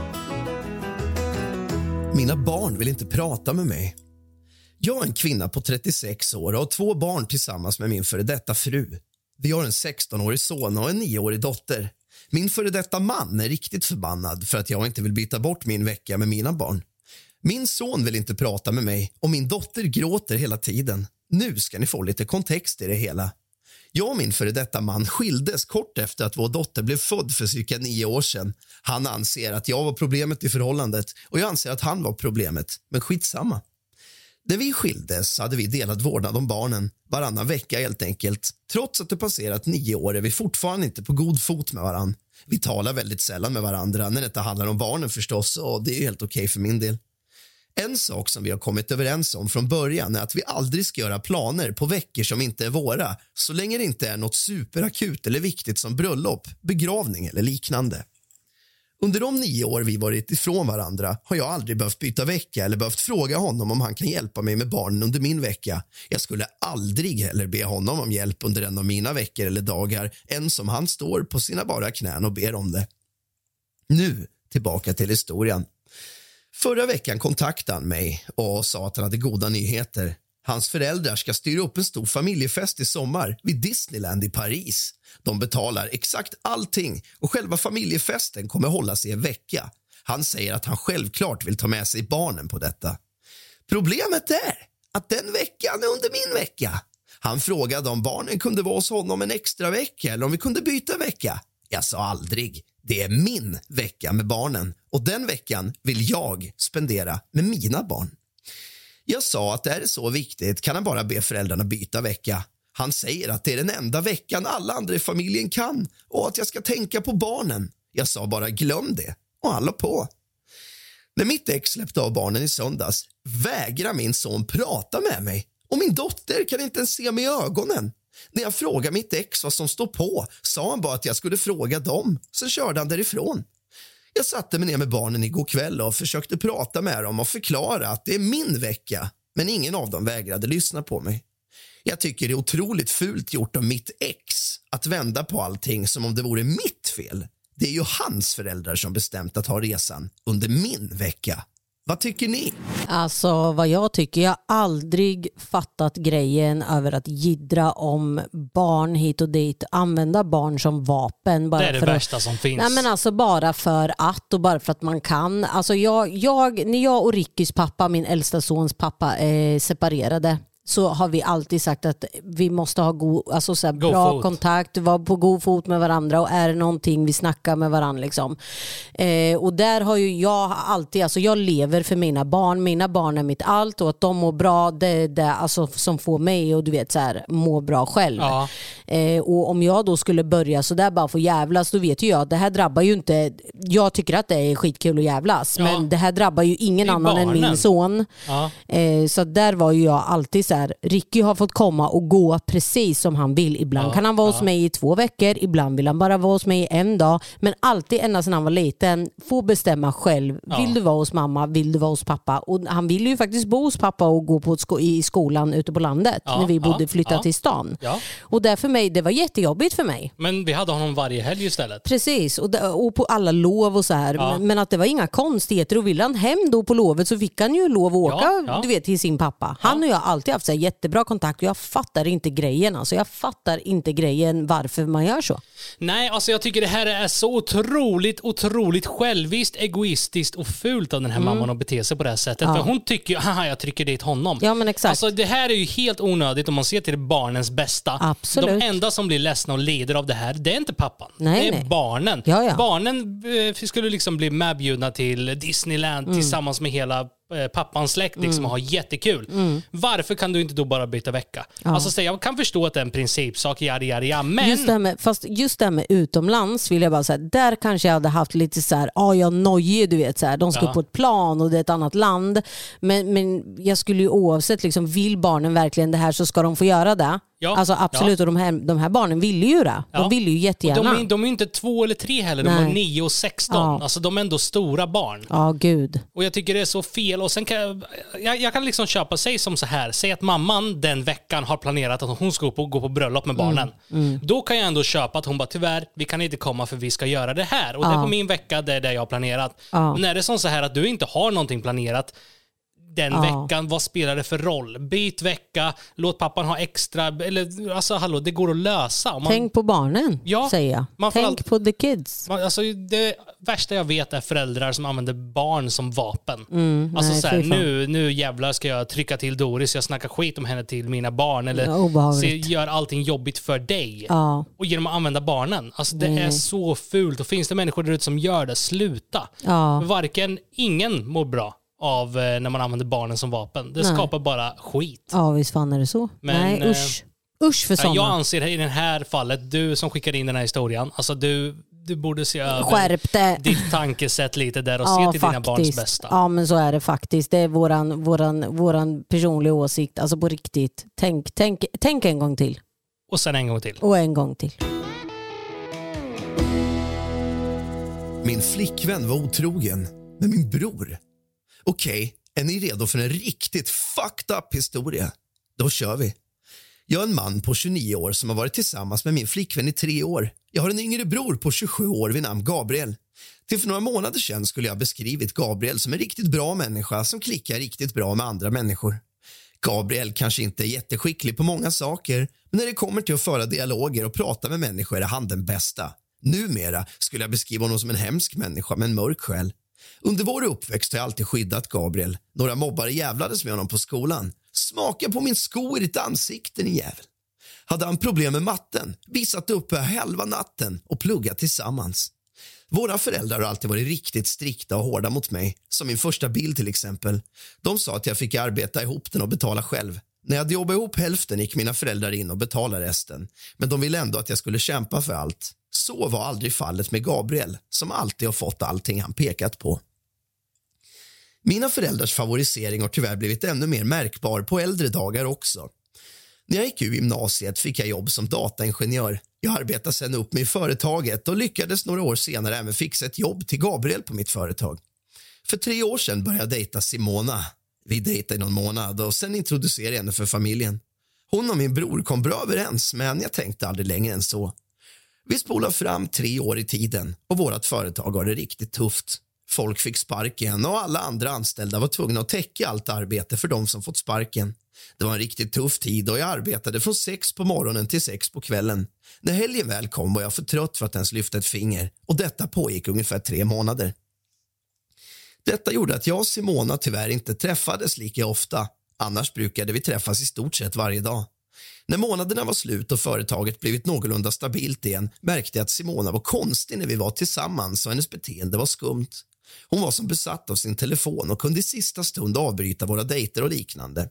Mina barn vill inte prata med mig. Jag är en kvinna på trettiosex år och har två barn tillsammans med min före detta fru. Vi har en sextonårig son och en nioårig dotter. Min före detta man är riktigt förbannad för att jag inte vill byta bort min vecka med mina barn. Min son vill inte prata med mig och min dotter gråter hela tiden. Nu ska ni få lite kontext i det hela. Jag och min före detta man skildes kort efter att vår dotter blev född för cirka nio år sedan. Han anser att jag var problemet i förhållandet och jag anser att han var problemet, men skitsamma. När vi skildes hade vi delat vårdnad om barnen varannan vecka helt enkelt. Trots att det passerat nio år är vi fortfarande inte på god fot med varann. Vi talar väldigt sällan med varandra när det handlar om barnen förstås, och det är helt okej för min del. En sak som vi har kommit överens om från början är att vi aldrig ska göra planer på veckor som inte är våra, så länge det inte är något superakut eller viktigt som bröllop, begravning eller liknande. Under de nio år vi varit ifrån varandra har jag aldrig behövt byta vecka eller behövt fråga honom om han kan hjälpa mig med barnen under min vecka. Jag skulle aldrig heller be honom om hjälp under en av mina veckor eller dagar, än som han står på sina bara knän och ber om det. Nu tillbaka till historien. Förra veckan kontaktade han mig och sa att han hade goda nyheter. Hans föräldrar ska styra upp en stor familjefest i sommar vid Disneyland i Paris. De betalar exakt allting och själva familjefesten kommer hållas i en vecka. Han säger att han självklart vill ta med sig barnen på detta. Problemet är att den veckan är under min vecka. Han frågade om barnen kunde vara hos honom en extra vecka eller om vi kunde byta vecka. Jag sa aldrig. Det är min vecka med barnen och den veckan vill jag spendera med mina barn. Jag sa att det är så viktigt kan han bara be föräldrarna byta vecka. Han säger att det är den enda veckan alla andra i familjen kan och att jag ska tänka på barnen. Jag sa bara glöm det och han la på. När mitt ex släppte av barnen i söndags vägrar min son prata med mig och min dotter kan inte ens se mig i ögonen. När jag frågade mitt ex vad som står på sa han bara att jag skulle fråga dem. Så körde han därifrån. Jag satte mig ner med barnen igår kväll och försökte prata med dem och förklara att det är min vecka. Men ingen av dem vägrade lyssna på mig. Jag tycker det är otroligt fult gjort av mitt ex att vända på allting som om det vore mitt fel. Det är ju hans föräldrar som bestämt att ha resan under min vecka. Vad tycker ni? Alltså vad jag tycker, jag har aldrig fattat grejen över att jiddra om barn hit och dit, använda barn som vapen. Bara det är det för värsta att, som finns. Nej, men alltså bara för att och bara för att man kan. Alltså jag, jag, när jag och Rickys pappa, min äldsta sons pappa, är separerade, så har vi alltid sagt att vi måste ha god, alltså så här, bra fot. kontakt, vara på god fot med varandra och är det någonting vi snackar med varandra liksom. Eh, och där har ju jag alltid, alltså jag lever för mina barn, mina barn är mitt allt och att de mår bra, det är det alltså, som får mig och du vet så här, må bra själv. Ja. Eh, och om jag då skulle börja så där bara få jävlas, då vet ju jag att det här drabbar ju inte, jag tycker att det är skitkul att jävlas, Ja. men det här drabbar ju ingen annan barnen. än min son. Ja. Eh, så där var ju jag alltid så här, Ricky har fått komma och gå precis som han vill. Ibland Ja, kan han vara ja. hos mig i två veckor, ibland vill han bara vara hos mig en dag, men alltid ända sedan han var liten få bestämma själv. Ja. Vill du vara hos mamma, vill du vara hos pappa? Och han ville ju faktiskt bo hos pappa och gå på sko- i skolan ute på landet Ja, när vi bodde ja, flyttade ja. till stan. Ja. Och där för mig, det var jättejobbigt för mig. Men vi hade honom varje helg istället. Precis, och, det, och på alla lov och så här. Ja. Men, men att det var inga konstigheter, och ville han hem då på lovet så fick han ju lov att åka Ja, ja. du vet, till sin pappa. Han Ja. och jag har alltid haft så här, jättebra kontakt och jag fattar inte grejen. Alltså, jag fattar inte grejen varför man gör så. Nej, alltså jag tycker det här är så otroligt, otroligt själviskt, egoistiskt och fult av den här mamman att bete sig på det här sättet. Ja. För hon tycker ju, haha, jag trycker dit honom. Ja, men exakt. Alltså det här är ju helt onödigt om man ser till barnens bästa. Absolut. De enda som blir ledsna och lider av det här, det är inte pappan. Nej, det är nej. barnen. Ja, ja. Barnen eh, skulle liksom bli medbjudna till Disneyland Mm. tillsammans med hela eh, pappans släkt liksom, och ha jättekul. Varför kan du inte då bara byta vecka? Mm. Ja. Alltså så jag kan förstå att det är en principsak, jari, jari, ja, men... Just det här med, fast just det här med utomlands vill jag bara säga, där kanske jag hade haft lite så här, ja ah, jag nojer, du vet så här, de ska Ja. på ett plan och det är ett annat land, men, men jag skulle ju oavsett liksom, vill barnen verkligen det här så ska de få göra det. Ja. Alltså absolut, Ja. och de här, de här barnen ville ju det. Ja. De ville ju Och jättegärna. de, är, de är inte två eller tre heller, de Nej. är nio och sexton. Ja. Alltså de är ändå stora barn. Ja, gud. Och jag tycker det är så fel. Och sen kan jag, jag, jag kan liksom köpa sig som så här. Säg att mamman den veckan har planerat att hon ska gå på, gå på bröllop med barnen. Mm. Då kan jag ändå köpa att hon bara, tyvärr, vi kan inte komma för vi ska göra det här. Och det är Ja. på min vecka, det är det jag har planerat. Ja. Men är det som så här att du inte har någonting planerat den Ja. veckan, vad spelar det för roll? Byt vecka, låt pappan ha extra, eller alltså hallå, det går att lösa. Om man, Tänk på barnen, Ja, säger jag. man får Tänk allt- på the kids. Man- Alltså, det värsta jag vet är föräldrar som använder barn som vapen. Mm, alltså nej, så här, fy fan. nu, nu jävlar ska jag trycka till Doris, jag snackar skit om henne till mina barn. Eller Ja, obehagligt. se, gör allting jobbigt för dig. Ja. Och genom att använda barnen. Alltså det Nej. är så fult. Och finns det människor där ute som gör det, sluta. Ja. Varken, ingen mår bra av eh, när man använder barnen som vapen. Det Nej. skapar bara skit. Ja, visst fan är det så. Men, Nej, eh, usch. Usch för sådana. Jag anser i det här fallet, du som skickade in den här historien, alltså du, du borde se över Skärp det. ditt tankesätt lite där och Ja, se till dina barns bästa. Ja, men så är det faktiskt. Det är våran, våran, våran personliga åsikt. Alltså på riktigt. Tänk, tänk, tänk en gång till. Och sen en gång till. Och en gång till. Min flickvän var otrogen med min bror. Okej, är ni redo för en riktigt fucked up historia? Då kör vi. Jag är en man på tjugonio år som har varit tillsammans med min flickvän i tre år. Jag har en yngre bror på tjugosju år vid namn Gabriel. Till för några månader sedan skulle jag ha beskrivit Gabriel som en riktigt bra människa som klickar riktigt bra med andra människor. Gabriel kanske inte är jätteskicklig på många saker, men när det kommer till att föra dialoger och prata med människor är han den bästa. Numera skulle jag beskriva honom som en hemsk människa med en mörk själ. Under vår uppväxt har jag alltid skyddat Gabriel. Några mobbare jävlades med honom på skolan. Smaka på min sko i ditt ansikte, din jävel. Hade han problem med matten, vi satt uppe halva natten och pluggat tillsammans. Våra föräldrar har alltid varit riktigt strikta och hårda mot mig. Som min första bil till exempel. De sa att jag fick arbeta ihop den och betala själv. När jag hade jobbat ihop hälften gick mina föräldrar in och betalade resten. Men de ville ändå att jag skulle kämpa för allt. Så var aldrig fallet med Gabriel, som alltid har fått allting han pekat på. Mina föräldrars favorisering har tyvärr blivit ännu mer märkbar på äldre dagar också. När jag gick ur gymnasiet fick jag jobb som dataingenjör. Jag arbetade sedan upp med företaget och lyckades några år senare även fixa ett jobb till Gabriel på mitt företag. För tre år sedan började jag dejta Simona. Vi dejtade i någon månad och sen introducerade jag henne för familjen. Hon och min bror kom bra överens, men jag tänkte aldrig längre än så. Vi spolar fram tre år i tiden och vårt företag har det riktigt tufft. Folk fick sparken och alla andra anställda var tvungna att täcka allt arbete för de som fått sparken. Det var en riktigt tuff tid och jag arbetade från sex på morgonen till sex på kvällen. När helgen väl kom var jag för trött för att ens lyfta ett finger och detta pågick ungefär tre månader. Detta gjorde att jag och Simona tyvärr inte träffades lika ofta. Annars brukade vi träffas i stort sett varje dag. När månaderna var slut och företaget blivit någorlunda stabilt igen märkte jag att Simona var konstig när vi var tillsammans och hennes beteende var skumt. Hon var som besatt av sin telefon och kunde i sista stund avbryta våra dejter och liknande.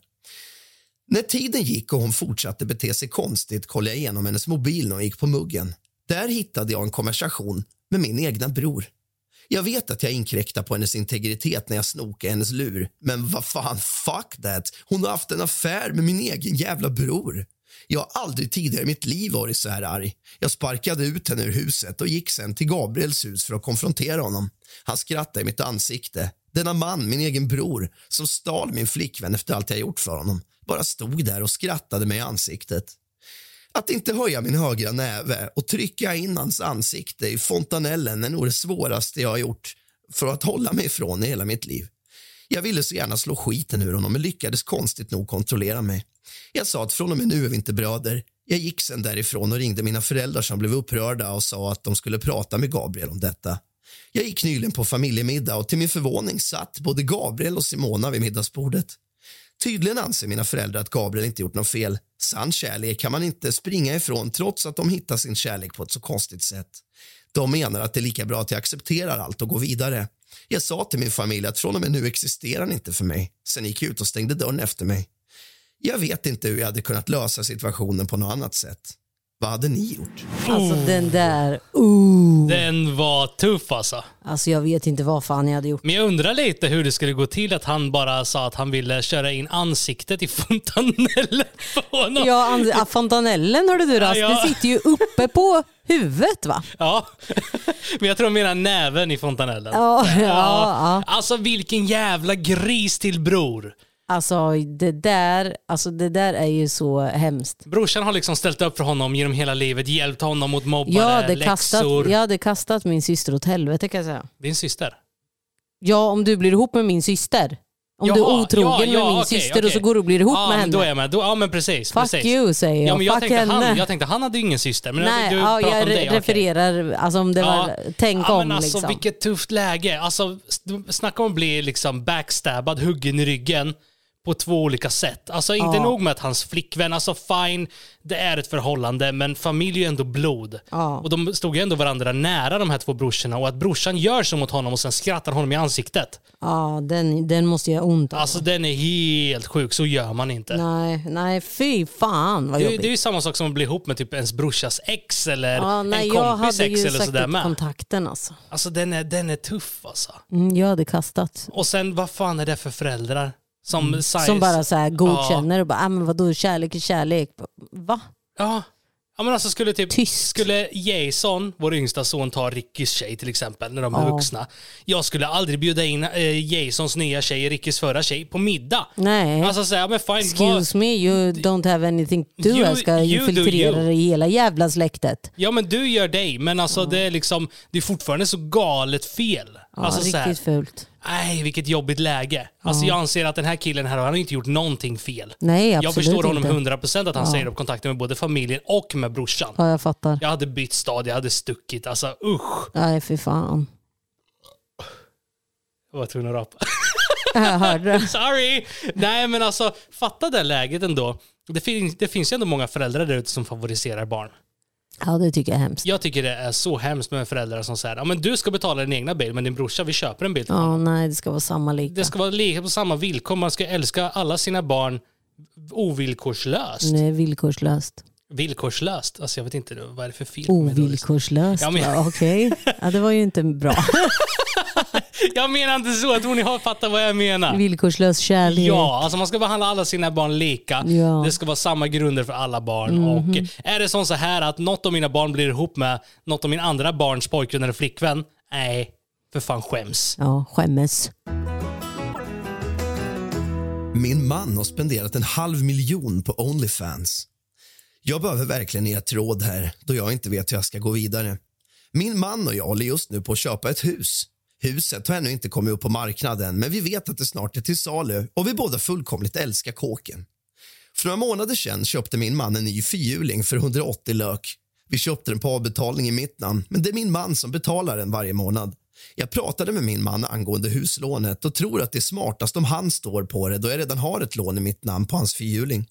När tiden gick och hon fortsatte bete sig konstigt kollade jag igenom hennes mobil när hon gick på muggen. Där hittade jag en konversation med min egna bror. Jag vet att jag inkräktar på hennes integritet när jag snokar hennes lur. Men vad fan, fuck that. Hon har haft en affär med min egen jävla bror. Jag har aldrig tidigare i mitt liv varit så här arg. Jag sparkade ut henne ur huset och gick sen till Gabriels hus för att konfrontera honom. Han skrattade i mitt ansikte. Denna man, min egen bror, som stal min flickvän efter allt jag gjort för honom, bara stod där och skrattade mig i ansiktet. Att inte höja min högra näve och trycka in hans ansikte i fontanellen är nog det svåraste jag har gjort för att hålla mig ifrån i hela mitt liv. Jag ville så gärna slå skiten ur honom men lyckades konstigt nog kontrollera mig. Jag sa att från och med nu är vi inte bröder. Jag gick sen därifrån och ringde mina föräldrar som blev upprörda och sa att de skulle prata med Gabriel om detta. Jag gick nyligen på familjemiddag och till min förvåning satt både Gabriel och Simona vid middagsbordet. Tydligen anser mina föräldrar att Gabriel inte gjort något fel. Sann kärlek kan man inte springa ifrån trots att de hittar sin kärlek på ett så konstigt sätt. De menar att det är lika bra att jag accepterar allt och går vidare. Jag sa till min familj att från och med nu existerar han inte för mig. Sen gick jag ut och stängde dörren efter mig. Jag vet inte hur jag hade kunnat lösa situationen på något annat sätt. Vad hade ni gjort? Alltså den där, uh. Den var tuff alltså. Alltså jag vet inte vad fan jag hade gjort. Men jag undrar lite hur det skulle gå till att han bara sa att han ville köra in ansiktet i fontanellen på honom. Ja, an- fontanellen hörde du Rast, Ja, ja. det sitter ju uppe på huvudet va? Ja, men jag tror de menar näven i fontanellen. Ja, ja, ja. Alltså vilken jävla gris till bror. Alltså det där, alltså det där är ju så hemskt. Brorsan har liksom ställt upp för honom genom hela livet, hjälpt honom mot mobbare, Jag hade, läxor. kastat, jag hade kastat min syster åt helvete kan jag säga. Din syster? Ja, om du blir ihop med min syster. Om Jaha, du är otrogen ja, ja, med min okej, syster okej. och så går du och blir ihop Ja, med men henne. då är jag med. Då, ja, men precis. Fuck precis. you säger jag. Ja, men jag, Fuck tänkte henne. han, jag tänkte han hade ju ingen syster. Men Nej, du ja, pratar jag om dig, re- okej. refererar alltså om det var tänk ja, om men alltså, liksom. vilket tufft läge. Alltså, snacka om att bli liksom backstabbad, huggen i ryggen på två olika sätt. Alltså inte Ja. nog med att hans flickvän, alltså fine, det är ett förhållande, men familj är ändå blod. Ja. Och de stod ju ändå varandra nära, de här två brorsorna, och att brorsan gör så mot honom och sen skrattar honom i ansiktet. Ja, den, den måste göra ont. Alltså den är helt sjuk, så gör man inte. Nej, nej, fy fan vad Det, jobbigt. det är ju samma sak som att bli ihop med typ ens brorsas ex eller Ja, nej, en jag kompis hade ex ju eller sagt sådär upp med. kontakten alltså. Alltså den är, den är tuff alltså. Mm, jag hade kastat. Och sen vad fan är det för föräldrar? Som, mm. Som bara så här godkänner och bara, ah, men vadå, kärlek är kärlek. Va? Ja. Ja, men alltså skulle typ Tyst. skulle Jason, vår yngsta son, ta Rickys tjej till exempel när de är Ja. vuxna. Jag skulle aldrig bjuda in eh, Jasons nya tjej, Rickys förra tjej, på middag. Nej. Alltså säga, men fine. Excuse me, you don't have anything to do. You- Jag ska you do infiltrera you. det i hela jävla släktet. Ja, men du gör dig, men alltså det är liksom det är fortfarande så galet fel. Ja, alltså så här, riktigt fult. nej, vilket jobbigt läge. Alltså jag anser att den här killen här, han har inte gjort någonting fel. Nej, absolut Jag förstår honom inte. hundra procent att han Ja. säger upp kontakten med både familjen och med brorsan. Ja, jag fattar. Jag hade bytt stad, jag hade stuckit. Alltså usch. Nej, för fan. Jag var tvungen att rapa. Jag hörde det. Sorry! Nej, men alltså fatta det läget ändå. Det finns, det finns ju ändå många föräldrar där ute som favoriserar barn. Ja, det tycker jag är hemskt. Jag tycker det är så hemskt med föräldrar som säger, ja men du ska betala din egna bil, men din brorsa, vi köper en bil till Ja, honom. nej, det ska vara samma lika. Det ska vara lika på samma villkor. Man ska älska alla sina barn ovillkorslöst. Nej, villkorslöst. Villkorslöst? Alltså jag vet inte, vad är det för film? Ovillkorslöst? Ja, men... ja, okej. Okay. Ja, det var ju inte bra. Jag menar inte så, att hon har fattat vad jag menar. Villkorslös kärlek. Ja, alltså man ska behandla alla sina barn lika. Ja. Det ska vara samma grunder för alla barn. Mm-hmm. Och är det som så här att något av mina barn blir ihop med något av min andra barns pojkvän eller flickvän? Nej, för fan skäms. Ja, skämmes. Min man har spenderat en halv miljon på OnlyFans. Jag behöver verkligen ert råd här, då jag inte vet hur jag ska gå vidare. Min man och jag håller just nu på att köpa ett hus. Huset har ännu inte kommit upp på marknaden, men vi vet att det snart är till salu och vi båda fullkomligt älskar kåken. För några månader sedan köpte min man en ny fyrhjuling för hundraåttio lök. Vi köpte den på avbetalning i mitt namn, men det är min man som betalar den varje månad. Jag pratade med min man angående huslånet och tror att det är smartast om han står på det, då jag redan har ett lån i mitt namn på hans fyrhjuling.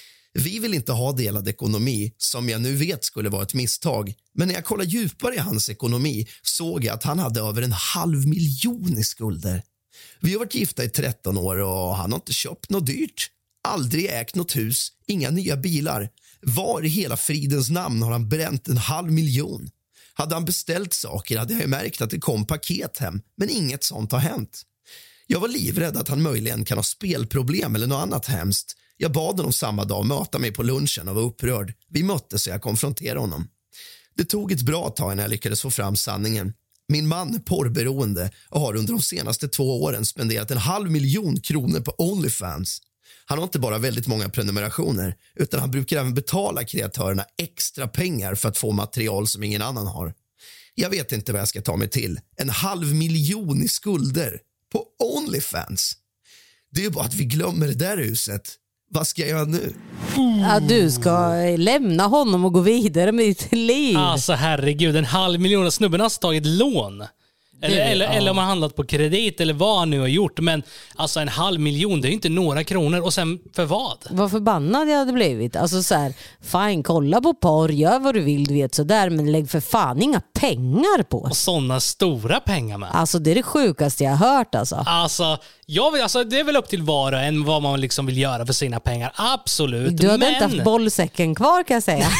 Vi vill inte ha delad ekonomi, som jag nu vet skulle vara ett misstag. Men när jag kollade djupare i hans ekonomi såg jag att han hade över en halv miljon i skulder. Vi har varit gifta i tretton år och han har inte köpt något dyrt. Aldrig ägt något hus, inga nya bilar. Var i hela fridens namn har han bränt en halv miljon? Hade han beställt saker hade jag ju märkt att det kom paket hem, men inget sånt har hänt. Jag var livrädd att han möjligen kan ha spelproblem eller något annat hemskt. Jag bad honom samma dag möta mig på lunchen och var upprörd. Vi möttes så jag konfronterade honom. Det tog ett bra tag när jag lyckades få fram sanningen. Min man är porrberoende och har under de senaste två åren spenderat en halv miljon kronor på OnlyFans. Han har inte bara väldigt många prenumerationer, utan han brukar även betala kreatörerna extra pengar för att få material som ingen annan har. Jag vet inte vad jag ska ta mig till. En halv miljon i skulder på OnlyFans. Det är bara att vi glömmer det där huset. Vad ska jag göra nu? Ja, du ska lämna honom och gå vidare med ditt liv. Alltså herregud, en halv miljon. Snubben har tagit lån. Eller, Det, eller, ja. eller om han handlat på kredit eller vad han nu har gjort. Men alltså en halv miljon, det är ju inte några kronor. Och sen för vad? Vad förbannad jag hade blivit. Alltså så här, fine, kolla på porr, gör vad du vill, du vet sådär. Men lägg för fan inga pengar på. Och sådana stora pengar med. Alltså det är det sjukaste jag har hört alltså. Alltså, jag vill, alltså, det är väl upp till var och en vad man liksom vill göra för sina pengar. Absolut. Du hade men... inte haft bollsäcken kvar kan jag säga.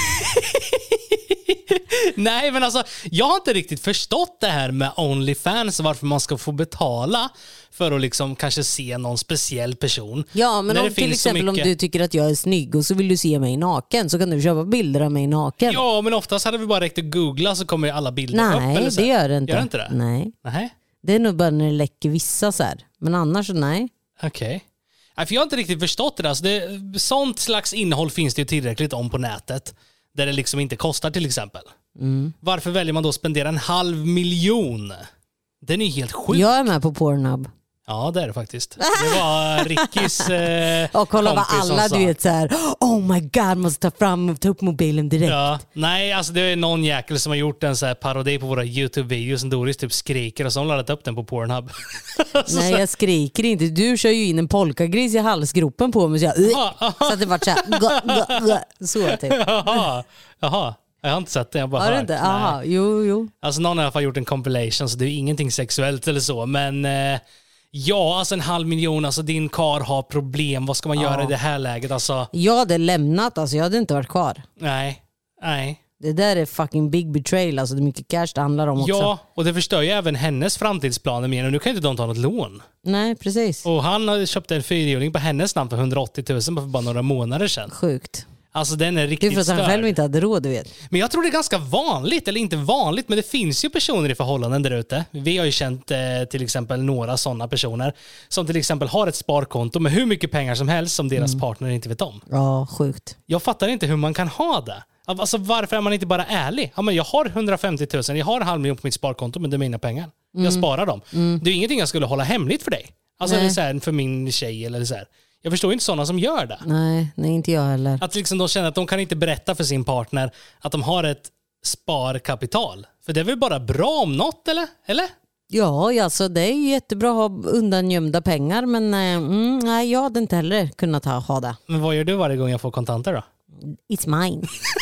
Nej, men alltså, jag har inte riktigt förstått det här med OnlyFans, varför man ska få betala för att liksom kanske se någon speciell person. Ja, men När om det till finns så exempel mycket... om du tycker att jag är snygg och så vill du se mig naken, så kan du köpa bilder av mig naken. Ja, men oftast hade vi bara räckt att googla så kommer ju alla bilder upp. Nej, Eller så. det gör det inte. Gör det inte det? Nej. Nej. Det är nog bara när det läcker vissa så här. Men annars så nej. Okej. Okay. Nej, för jag har inte riktigt förstått det. Alltså det. Sånt slags innehåll finns det ju tillräckligt om på nätet. Där det liksom inte kostar till exempel. Mm. Varför väljer man då att spendera en halv miljon? Den är ju helt sjuk. Jag är med på Pornhub. Ja, det är det faktiskt. Det var Rickys eh, och kolla vad kompis som alla sa. du vet så här. Oh my god, måste ta fram och ta upp mobilen direkt. Ja, nej, alltså det är någon jäkel som har gjort en så här parodi på våra YouTube-videos som Doris typ skriker och så har hon laddat upp den på Pornhub. så, Nej, jag skriker inte. Du kör ju in en polkagris i halsgropen på mig så, jag, Aha, så att det var så här. Gå, gå, gå, så typ. Jaha, jaha. Jag har inte sett det, jag har bara Har du hört. inte? Nej. Aha, jo, jo. Alltså någon har i alla fall gjort en compilation så det är ingenting sexuellt eller så. Men eh, ja, alltså en halv miljon, alltså din kar har problem. Vad ska man göra i det här läget? Alltså, Jag hade lämnat, alltså jag hade inte varit kvar. nej, nej. Det där är fucking big betrayal, alltså det är mycket cash det handlar om också. Ja, och det förstör ju även hennes framtidsplaner mer. Och nu kan inte de ta något lån. Nej, precis. Och han har köpt en fyrhjuling på hennes namn för hundraåttio tusen för bara några månader sedan. Sjukt. Alltså den är Det är riktigt för att han störd. själv inte hade råd, du vet. Men jag tror det är ganska vanligt, eller inte vanligt, men det finns ju personer i förhållanden där ute. Vi har ju känt eh, till exempel några sådana personer som till exempel har ett sparkonto med hur mycket pengar som helst som deras Mm. partner inte vet om. Ja, sjukt. Jag fattar inte hur man kan ha det. Alltså varför är man inte bara ärlig? Ja, men jag har hundrafemtio tusen, jag har en halv miljon på mitt sparkonto, men det är mina pengar. Mm. Jag sparar dem. Det är ingenting jag skulle hålla hemligt för dig. Alltså Nej. eller så här, för min tjej eller så här. Jag förstår inte sådana som gör det. Nej, nej inte jag heller. Att liksom de känner att de kan inte berätta för sin partner att de har ett sparkapital. För det är väl bara bra om något, eller? Eller? Ja, alltså det är jättebra att ha undangömda pengar, men eh, mm, nej, jag hade inte heller kunnat ha, ha det. Men vad gör du varje gång jag får kontanter då? It's mine.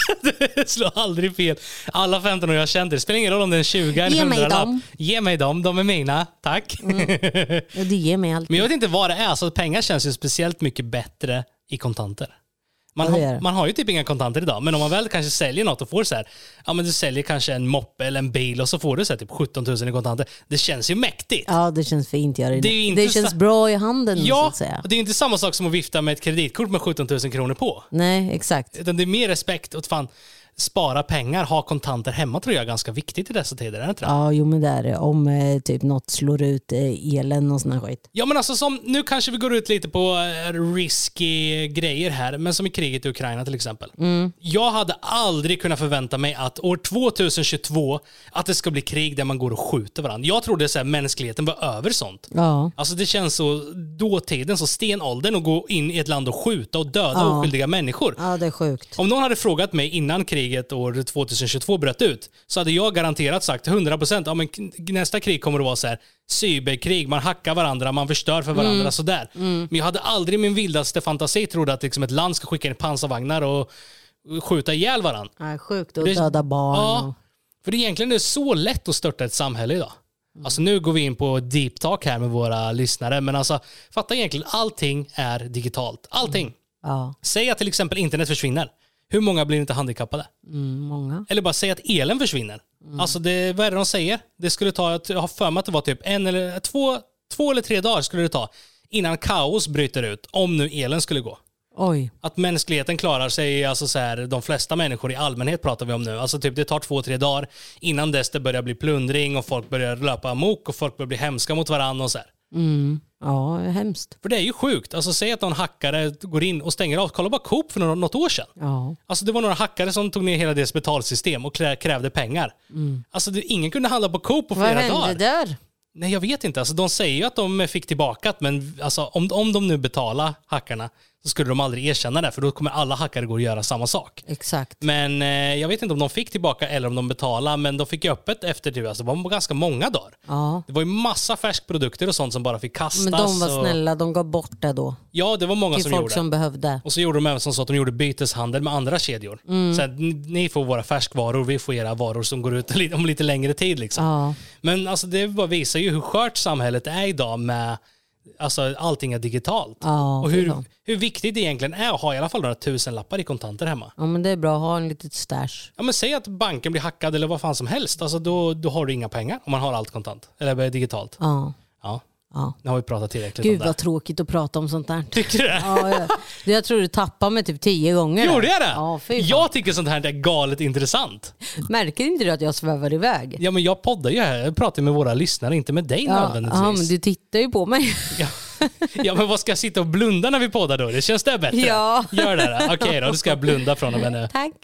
Det slår aldrig fel. Alla femton år jag känner, det spelar ingen roll om det är en tjugo eller Ge mig hundra. dem. Ge mig dem, de är mina. Tack. Mm. Och det ger mig allt. Men jag vet inte vad det är. Alltså, pengar känns ju speciellt mycket bättre i kontanter. Man, Ja, det är har, det. man har ju typ inga kontanter idag. Men om man väl kanske säljer något och får så här, ja men du säljer kanske en moppe eller en bil och så får du så här, typ sjutton tusen i kontanter. Det känns ju mäktigt. Ja, det känns fint. Gör det. Det är ju inte det känns sa- bra i handen, så Ja, att säga. det är ju inte samma sak som att vifta med ett kreditkort med sjutton tusen kronor på. Nej, exakt. Utan det är mer respekt och fan spara pengar, ha kontanter hemma tror jag är ganska viktigt i dessa tider. Är det inte det? Ja, jo men det är det. Om eh, typ något slår ut eh, elen och sån här skit. Ja men alltså som, nu kanske vi går ut lite på eh, risky grejer här, men som i kriget i Ukraina till exempel. Mm. Jag hade aldrig kunnat förvänta mig att år tjugohundratjugotvå att det ska bli krig där man går och skjuter varandra. Jag trodde så här, mänskligheten var över sånt. Ja. Alltså det känns så dåtiden, så stenåldern att gå in i ett land och skjuta och döda Ja. oskyldiga människor. Ja, det är sjukt. Om någon hade frågat mig innan kriget år tjugohundratjugotvå bröt ut så hade jag garanterat sagt hundra procent, ja, men k- nästa krig kommer att vara så här cyberkrig, man hackar varandra, man förstör för varandra Mm. sådär. Men jag hade aldrig i min vildaste fantasi trodde att liksom ett land ska skicka in pansarvagnar och skjuta ihjäl varandra. Ja, sjukt. Och Det- döda barn. Ja, Och... för det är egentligen det är så lätt att störta ett samhälle idag. Alltså nu går vi in på deep talk här med våra lyssnare, men alltså fatta egentligen allting är digitalt. Allting. Ja, Säg att till exempel internet försvinner. Hur många blir inte handikappade? mm, många. Eller bara säga att elen försvinner. Alltså det, vad är det de säger? Det skulle ta, jag har för mig att det var typ en eller två, två eller tre dagar skulle det ta innan kaos bryter ut, om nu elen skulle gå. Oj. Att mänskligheten klarar sig, alltså så här, de flesta människor i allmänhet pratar vi om nu. Alltså typ det tar två, tre dagar innan dess det börjar bli plundring och folk börjar löpa amok och folk börjar bli hemska mot varandra och så här. Mm. Ja, det är hemskt. För det är ju sjukt. Alltså säg att någon hackare går in och stänger av. Kolla bara Coop för något år sedan. Ja. Alltså det var några hackare som tog ner hela deras betalsystem och krä- krävde pengar. Alltså det, ingen kunde handla på Coop på Vad flera hände dagar. där? Nej, jag vet inte. Alltså, de säger ju att de fick tillbaka det, men alltså, om, om de nu betalar hackarna så skulle de aldrig erkänna det, för då kommer alla hackare gå och göra samma sak. Exakt. Men eh, jag vet inte om de fick tillbaka eller om de betalade, men de fick ju öppet efter det. Alltså, det var ganska många dagar. Ja. Det var ju massa färskprodukter och sånt som bara fick kastas. Men de var och... snälla, de gav bort det då. Ja, det var många Till som folk gjorde. som behövde. Och så gjorde de även som så att de gjorde byteshandel med andra kedjor. Så att ni, ni får våra färskvaror, vi får era varor som går ut li- om lite längre tid. Liksom. Ja. Men alltså, det bara visar ju hur skört samhället är idag med alltså, allting är digitalt. Ja, och det är hur, bra. hur viktigt det egentligen är att ha i alla fall några tusen lappar i kontanter hemma. Ja, men det är bra att ha en litet stash. Ja, men säg att banken blir hackad eller vad fan som helst. Alltså, då, då har du inga pengar om man har allt kontant. Eller digitalt. Ja. Ja, Ja. nu har vi pratat tillräckligt Gud om det. vad tråkigt att prata om sånt där. Tycker du det? Ja, jag, jag tror du tappar mig typ tio gånger. Gjorde jag det? Ja, fy fan. Jag tycker sånt här är galet intressant. Märker inte du att jag svävar iväg? Ja, men jag poddar ju här. Jag pratar med våra lyssnare, inte med dig Ja, nödvändigtvis. ja, men du tittar ju på mig. Ja. ja, men vad ska jag sitta och blunda när vi poddar då? Det känns det bättre? Ja. Gör det då. Okej då, då ska jag blunda från och med nu. Tack.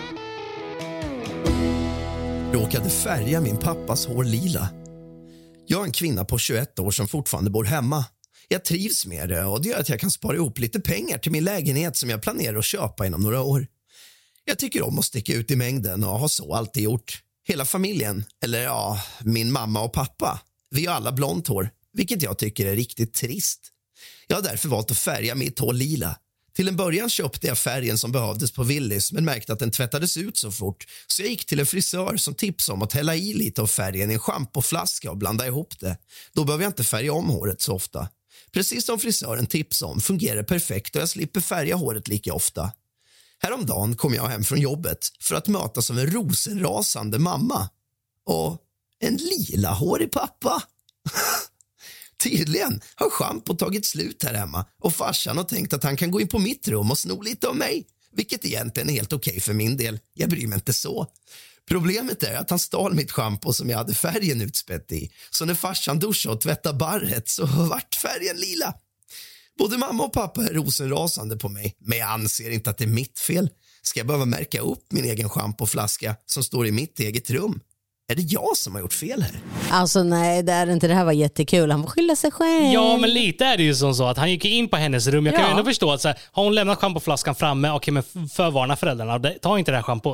Råkade färga min pappas hår lila. Jag är en kvinna på tjugoett år som fortfarande bor hemma. Jag trivs med det och det gör att jag kan spara ihop lite pengar till min lägenhet som jag planerar att köpa inom några år. Jag tycker om att sticka ut i mängden och har så alltid gjort. Hela familjen, eller ja, min mamma och pappa, vi har alla blont hår, vilket jag tycker är riktigt trist. Jag har därför valt att färga mitt hår lila. Till en början köpte jag färgen som behövdes på Willys men märkte att den tvättades ut så fort. Så jag gick till en frisör som tipsade om att hälla i lite av färgen i en schampoflaska och blanda ihop det. Då behöver jag inte färga om håret så ofta. Precis som frisören tipsade om fungerar det perfekt och jag slipper färga håret lika ofta. Häromdagen kom jag hem från jobbet för att mötas av en rosenrasande mamma. Och en lila hårig pappa. Tydligen har schampo tagit slut här hemma och farsan har tänkt att han kan gå in på mitt rum och sno lite av mig. Vilket egentligen är helt okej för min del. Jag bryr mig inte så. Problemet är att han stal mitt schampo som jag hade färgen utspätt i. Så när farsan duschade och tvättade barret så vart färgen lila. Både mamma och pappa är rosenrasande på mig, men jag anser inte att det är mitt fel. Ska jag behöva märka upp min egen schampoflaska som står i mitt eget rum? Är det jag som har gjort fel här? Alltså nej, det är inte. Det här var jättekul. Han får skylla sig själv. Ja, men lite är det ju som så att han gick in på hennes rum. Jag kan Ja. ju ändå förstå att så här, har hon lämnat schampoflaskan framme, okej, men förvarna föräldrarna, ta inte det här schampot.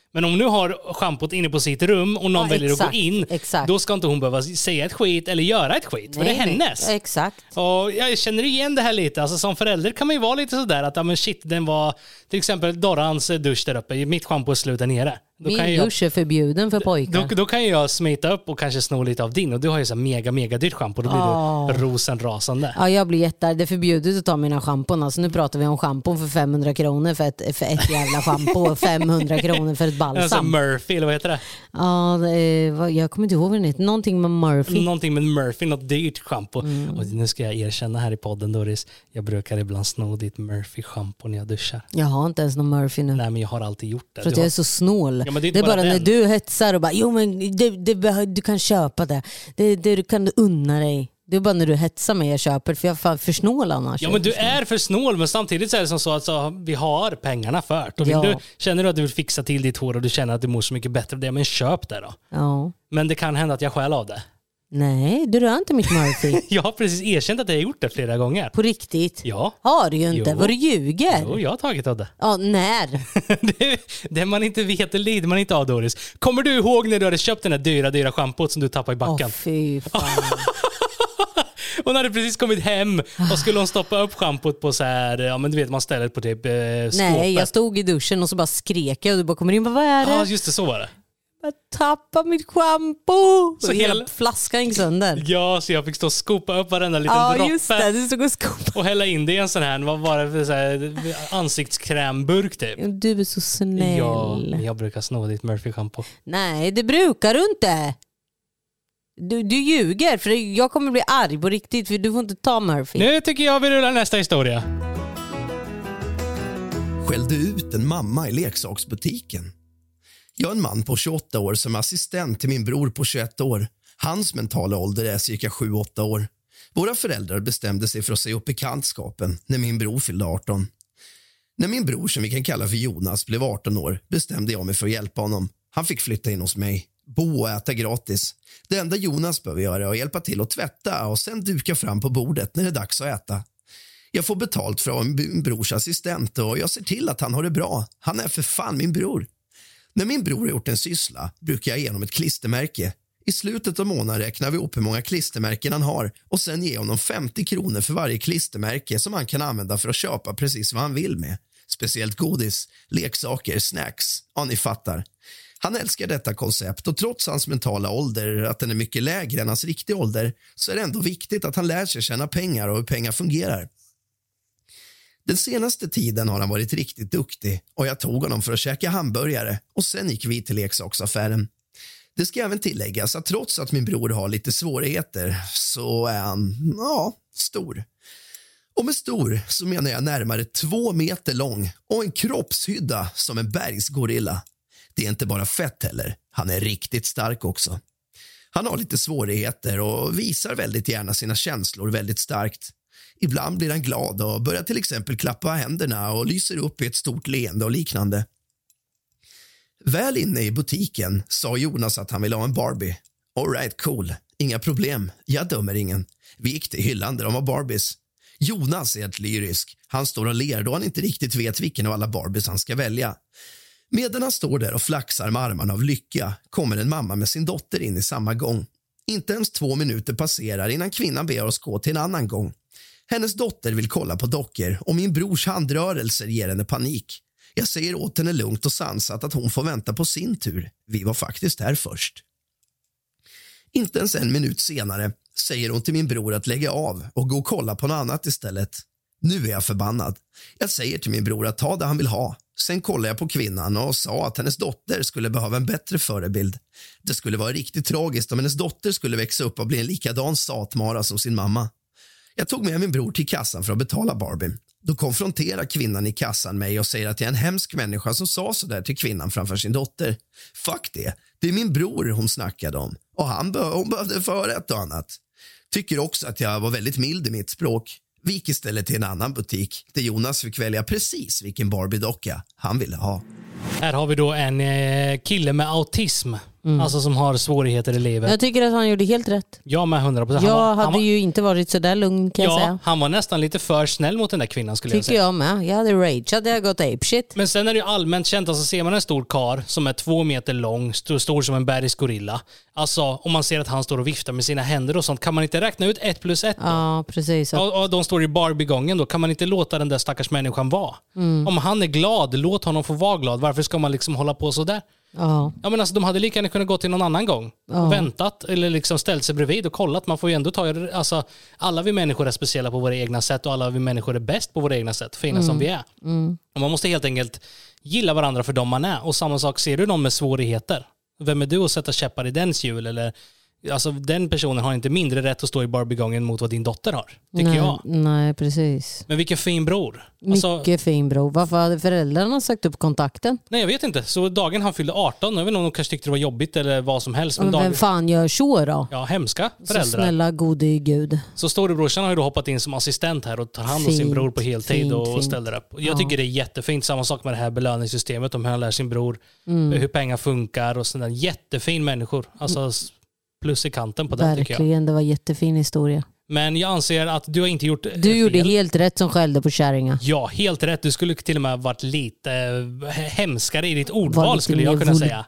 Men om nu har schampot inne på sitt rum och någon Ja, väljer exakt, att gå in, exakt. då ska inte hon behöva säga ett skit eller göra ett skit. För Nej, det är hennes. nej, exakt. Och jag känner igen det här lite. Alltså, som förälder kan man ju vara lite sådär att ja, men shit, den var till exempel Dorrans dusch där uppe. Mitt schampo är slut där nere. Då Min kan jag, dusch är förbjuden för pojkar. då, då kan jag smita upp och kanske sno lite av din. Och du har ju så här mega, mega dyrt schampo. Då blir Oh. du rosenrasande. Ja, jag blir jättar. Det är förbjudet att ta mina schampon. Alltså, nu pratar vi om schampon för femhundra kronor för ett, för ett jävla schampo och femhundra kronor för ett balsam. Alltså Murphy, eller vad heter det? Ja, det är, vad- jag kommer inte ihåg vad det heter. Någonting med Murphy. Någonting med Murphy, något dyrt schampo. Mm. Och nu ska jag erkänna här i podden, Doris. Jag brukar ibland sno ditt Murphy-schampo när jag duschar. Jag har inte ens någon Murphy nu. Nej, men jag har alltid gjort det. För att Du jag har... är så snål. Ja, men det är det inte är bara bara när den. du hetsar och bara, jo men det, det, behö- du kan köpa det. Det, det du kan du unna dig. Det är bara när du hetsar mig jag köper, för jag är fan för snål annars. Ja, men du är för snål, men samtidigt så är det som så att så, vi har pengarna för det. Och vill Ja. du, känner du att du vill fixa till ditt hår och du känner att du mår så mycket bättre av det, men köp det då. Ja. Men det kan hända att jag stjäl av det. Nej, du rör inte mitt Murphy. Jag har precis erkänt att jag har gjort det flera gånger. På riktigt. Ja, Har du ju inte. Jo. Vad du ljuger. jo, jag har tagit av det. Ja, när? det. Det man inte vet, det lider man inte av, Doris. Kommer du ihåg när du hade köpt den här dyra, dyra schampot som du tappade i Åh backen? fy fan. Hon hade precis kommit hem och skulle hon stoppa upp schampot på så här, ja men du vet man ställer på typ eh, skåpet. Nej, jag stod i duschen och så bara skrek jag och du bara kommer in, vad är det? Ja, just det, så var det. Jag tappade mitt schampo. Så Så hela hela- flaskan gick sönder. Ja, så jag fick stå och skopa upp varenda liten Ja, droppe. just det. Du stod och skopade. Och hälla in det i en sån här, vad var det för så här, ansiktskrämburk typ. Du är så snäll. Ja, men jag brukar sno ditt Murphy-schampo. Nej, det brukar du inte. Du, du ljuger, för jag kommer bli arg på riktigt, för du får inte ta Murphy. Nu tycker jag vi rullar nästa historia. Skällde ut en mamma i leksaksbutiken. Jag är en man på tjugoåtta år som är assistent till min bror på tjugoett år. Hans mentala ålder är cirka sju åtta år. Våra föräldrar bestämde sig för att säga upp bekantskapen när min bror fyllde arton. När min bror, som vi kan kalla för Jonas, blev arton år bestämde jag mig för att hjälpa honom. Han fick flytta in hos mig, bo och äta gratis. Det enda Jonas behöver göra är att hjälpa till att tvätta och sen duka fram på bordet när det är dags att äta. Jag får betalt för att vara min brors assistent och jag ser till att han har det bra. Han är för fan min bror. När min bror har gjort en syssla brukar jag ge honom ett klistermärke. I slutet av månaden räknar vi upp hur många klistermärken han har och sen ger honom femtio kronor för varje klistermärke som han kan använda för att köpa precis vad han vill med. Speciellt godis, leksaker, snacks. Ja, ni fattar. Han älskar detta koncept och trots hans mentala ålder, att den är mycket lägre än hans riktiga ålder, så är det ändå viktigt att han lär sig tjäna pengar och hur pengar fungerar. Den senaste tiden har han varit riktigt duktig och jag tog honom för att käka hamburgare och sen gick vi till leksaksaffären. Det ska även tilläggas att trots att min bror har lite svårigheter så är han, ja, stor. Och med stor så menar jag närmare två meter lång och en kroppshydda som en bergsgorilla. Det är inte bara fett heller, han är riktigt stark också. Han har lite svårigheter och visar väldigt gärna sina känslor väldigt starkt. Ibland blir han glad och börjar till exempel klappa händerna och lyser upp i ett stort leende och liknande. Väl inne i butiken sa Jonas att han ville ha en Barbie. All right, cool. Inga problem. Jag dömer ingen. Vi gick till hyllan där de har Barbies. Jonas är helt lyrisk. Han står och ler då han inte riktigt vet vilken av alla Barbies han ska välja. Medan han står där och flaxar med armarna av lycka kommer en mamma med sin dotter in i samma gång. Inte ens två minuter passerar innan kvinnan ber oss gå till en annan gång. Hennes dotter vill kolla på dockor och min brors handrörelser ger henne panik. Jag säger åt henne lugnt och sansat att hon får vänta på sin tur. Vi var faktiskt här först. Inte ens en minut senare säger hon till min bror att lägga av och gå och kolla på något annat istället. Nu är jag förbannad. Jag säger till min bror att ta det han vill ha. Sen kollade jag på kvinnan och sa att hennes dotter skulle behöva en bättre förebild. Det skulle vara riktigt tragiskt om hennes dotter skulle växa upp och bli en likadan satmara som sin mamma. Jag tog med min bror till kassan för att betala Barbie. Då konfronterar kvinnan i kassan mig och säger att jag är en hemsk människa som sa så där till kvinnan framför sin dotter. Fuck det. Det är min bror hon snackade om. Och han be- hon behövde föra ett och annat. Tycker också att jag var väldigt mild i mitt språk. Vi gick istället till en annan butik där Jonas fick välja precis vilken Barbie-docka han ville ha. Här har vi då en eh, kille med autism Mm. Alltså som har svårigheter i livet. Jag tycker att han gjorde helt rätt. Ja, med hundra procent. Jag han var, hade han var, ju inte varit så där lugn kan ja, jag säga. han var nästan lite för snäll mot den där kvinnan skulle tycker jag säga. jag med. Jag hade rage, hade jag gått ape shit. Men sen är det ju allmänt känt, alltså ser man en stor kar som är två meter lång, stor, stor som en bergsgorilla. Alltså om man ser att han står och viftar med sina händer och sånt, kan man inte räkna ut ett plus ett då? Ja, precis. Och, och de står i Barbie-gången då, kan man inte låta den där stackars människan vara? Mm. Om han är glad, låt honom få vara glad. Varför ska man liksom hålla på så där? Ja. Ja, men alltså, de hade lika gärna kunnat gå till någon annan gång ja. och väntat eller liksom ställt sig bredvid och kollat. Man får ju ändå ta, alltså, alla vi människor är speciella på våra egna sätt och alla vi människor är bäst på våra egna sätt, fina mm. som vi är. Mm. Och man måste helt enkelt gilla varandra för dem man är. Och samma sak, ser du någon med svårigheter, vem är du att sätta käppar i dens hjul? Eller, alltså, den personen har inte mindre rätt att stå i Barbie-gången mot vad din dotter har, tycker nej, jag. Nej, precis. Men vilken fin bror. Alltså, mycket fin bror. Varför hade föräldrarna sagt upp kontakten? Nej, jag vet inte. Så dagen han fyllde arton, jag vet inte om de kanske tyckte det var jobbigt eller vad som helst. Men, men dagen... vem fan gör så då? Ja, hemska föräldrar. Så snälla gode gud. Så storebrorsan har ju då hoppat in som assistent här och tar hand om fint, sin bror på heltid fint, och fint. ställer upp. Jag ja. tycker det är jättefint. Samma sak med det här belöningssystemet, om hur han lär sin bror mm. hur pengar funkar och sådär. Jättefin människor. Alltså plus i kanten på det tycker jag. Verkligen, det var jättefin historia. Men jag anser att du har inte gjort Du fel. gjorde helt rätt som skällde på kärringar. Ja, helt rätt. Du skulle till och med ha varit lite hemskare i ditt ordval skulle jag kunna säga.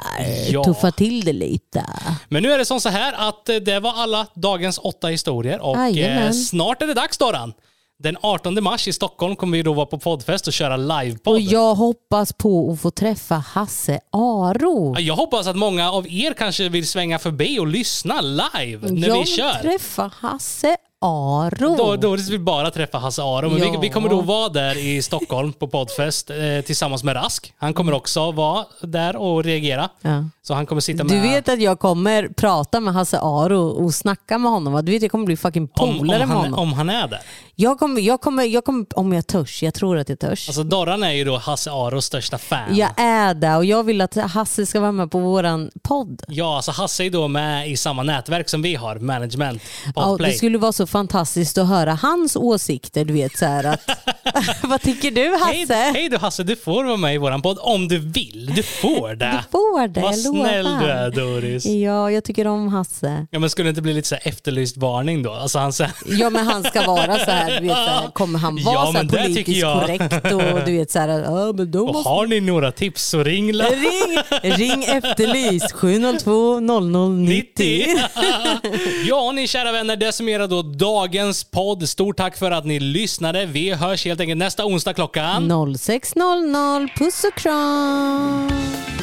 Ja. Tuffa till det lite. Men nu är det som så här att det var alla dagens åtta historier och Jajamän. eh, snart är det dags, Doran. Den artonde mars i Stockholm kommer vi då vara på poddfest och köra livepodd. Och jag hoppas på att få träffa Hasse Aro. Jag hoppas att många av er kanske vill svänga förbi och lyssna live när jag vi kör. Jag vill träffa Hasse Aro. Då, då vill vi bara träffa Hasse Aro. Men ja. vi, vi kommer då vara där i Stockholm på poddfest eh, tillsammans med Rask. Han kommer också vara där och reagera. Ja. Så han kommer sitta med... Du vet att jag kommer prata med Hasse Aro och snacka med honom. Du vet jag kommer bli fucking polare om, om med han, honom. Om han är där. Jag kommer, jag kommer, jag kommer, om jag törs. Jag tror att jag törs. Alltså Dorran är ju då Hasse Aros största fan. Jag är det och jag vill att Hasse ska vara med på våran podd. Ja, alltså Hasse är då med i samma nätverk som vi har, Management, ja, det skulle vara så fantastiskt att höra hans åsikter, du vet så här att vad tycker du Hasse? Hej, hej du Hasse, du får vara med i våran podd om du vill. Du får det. Du får det, vad jag snäll lovar. du är, Doris. Ja, jag tycker om Hasse. Ja, men skulle det inte bli lite så här efterlyst varning då? Alltså han så här... Ja, men han ska vara så här, du vet, så här kommer han vara ja, så här politiskt korrekt och du vet så här, ja, men då och måste... har ni några tips så ring la... Ring, ring efterlys sju noll två noll noll nittio. Ja, ni kära vänner, det summerar då dagens podd. Stort tack för att ni lyssnade. Vi hörs helt enkelt nästa onsdag klockan noll sex noll noll. Puss och kram.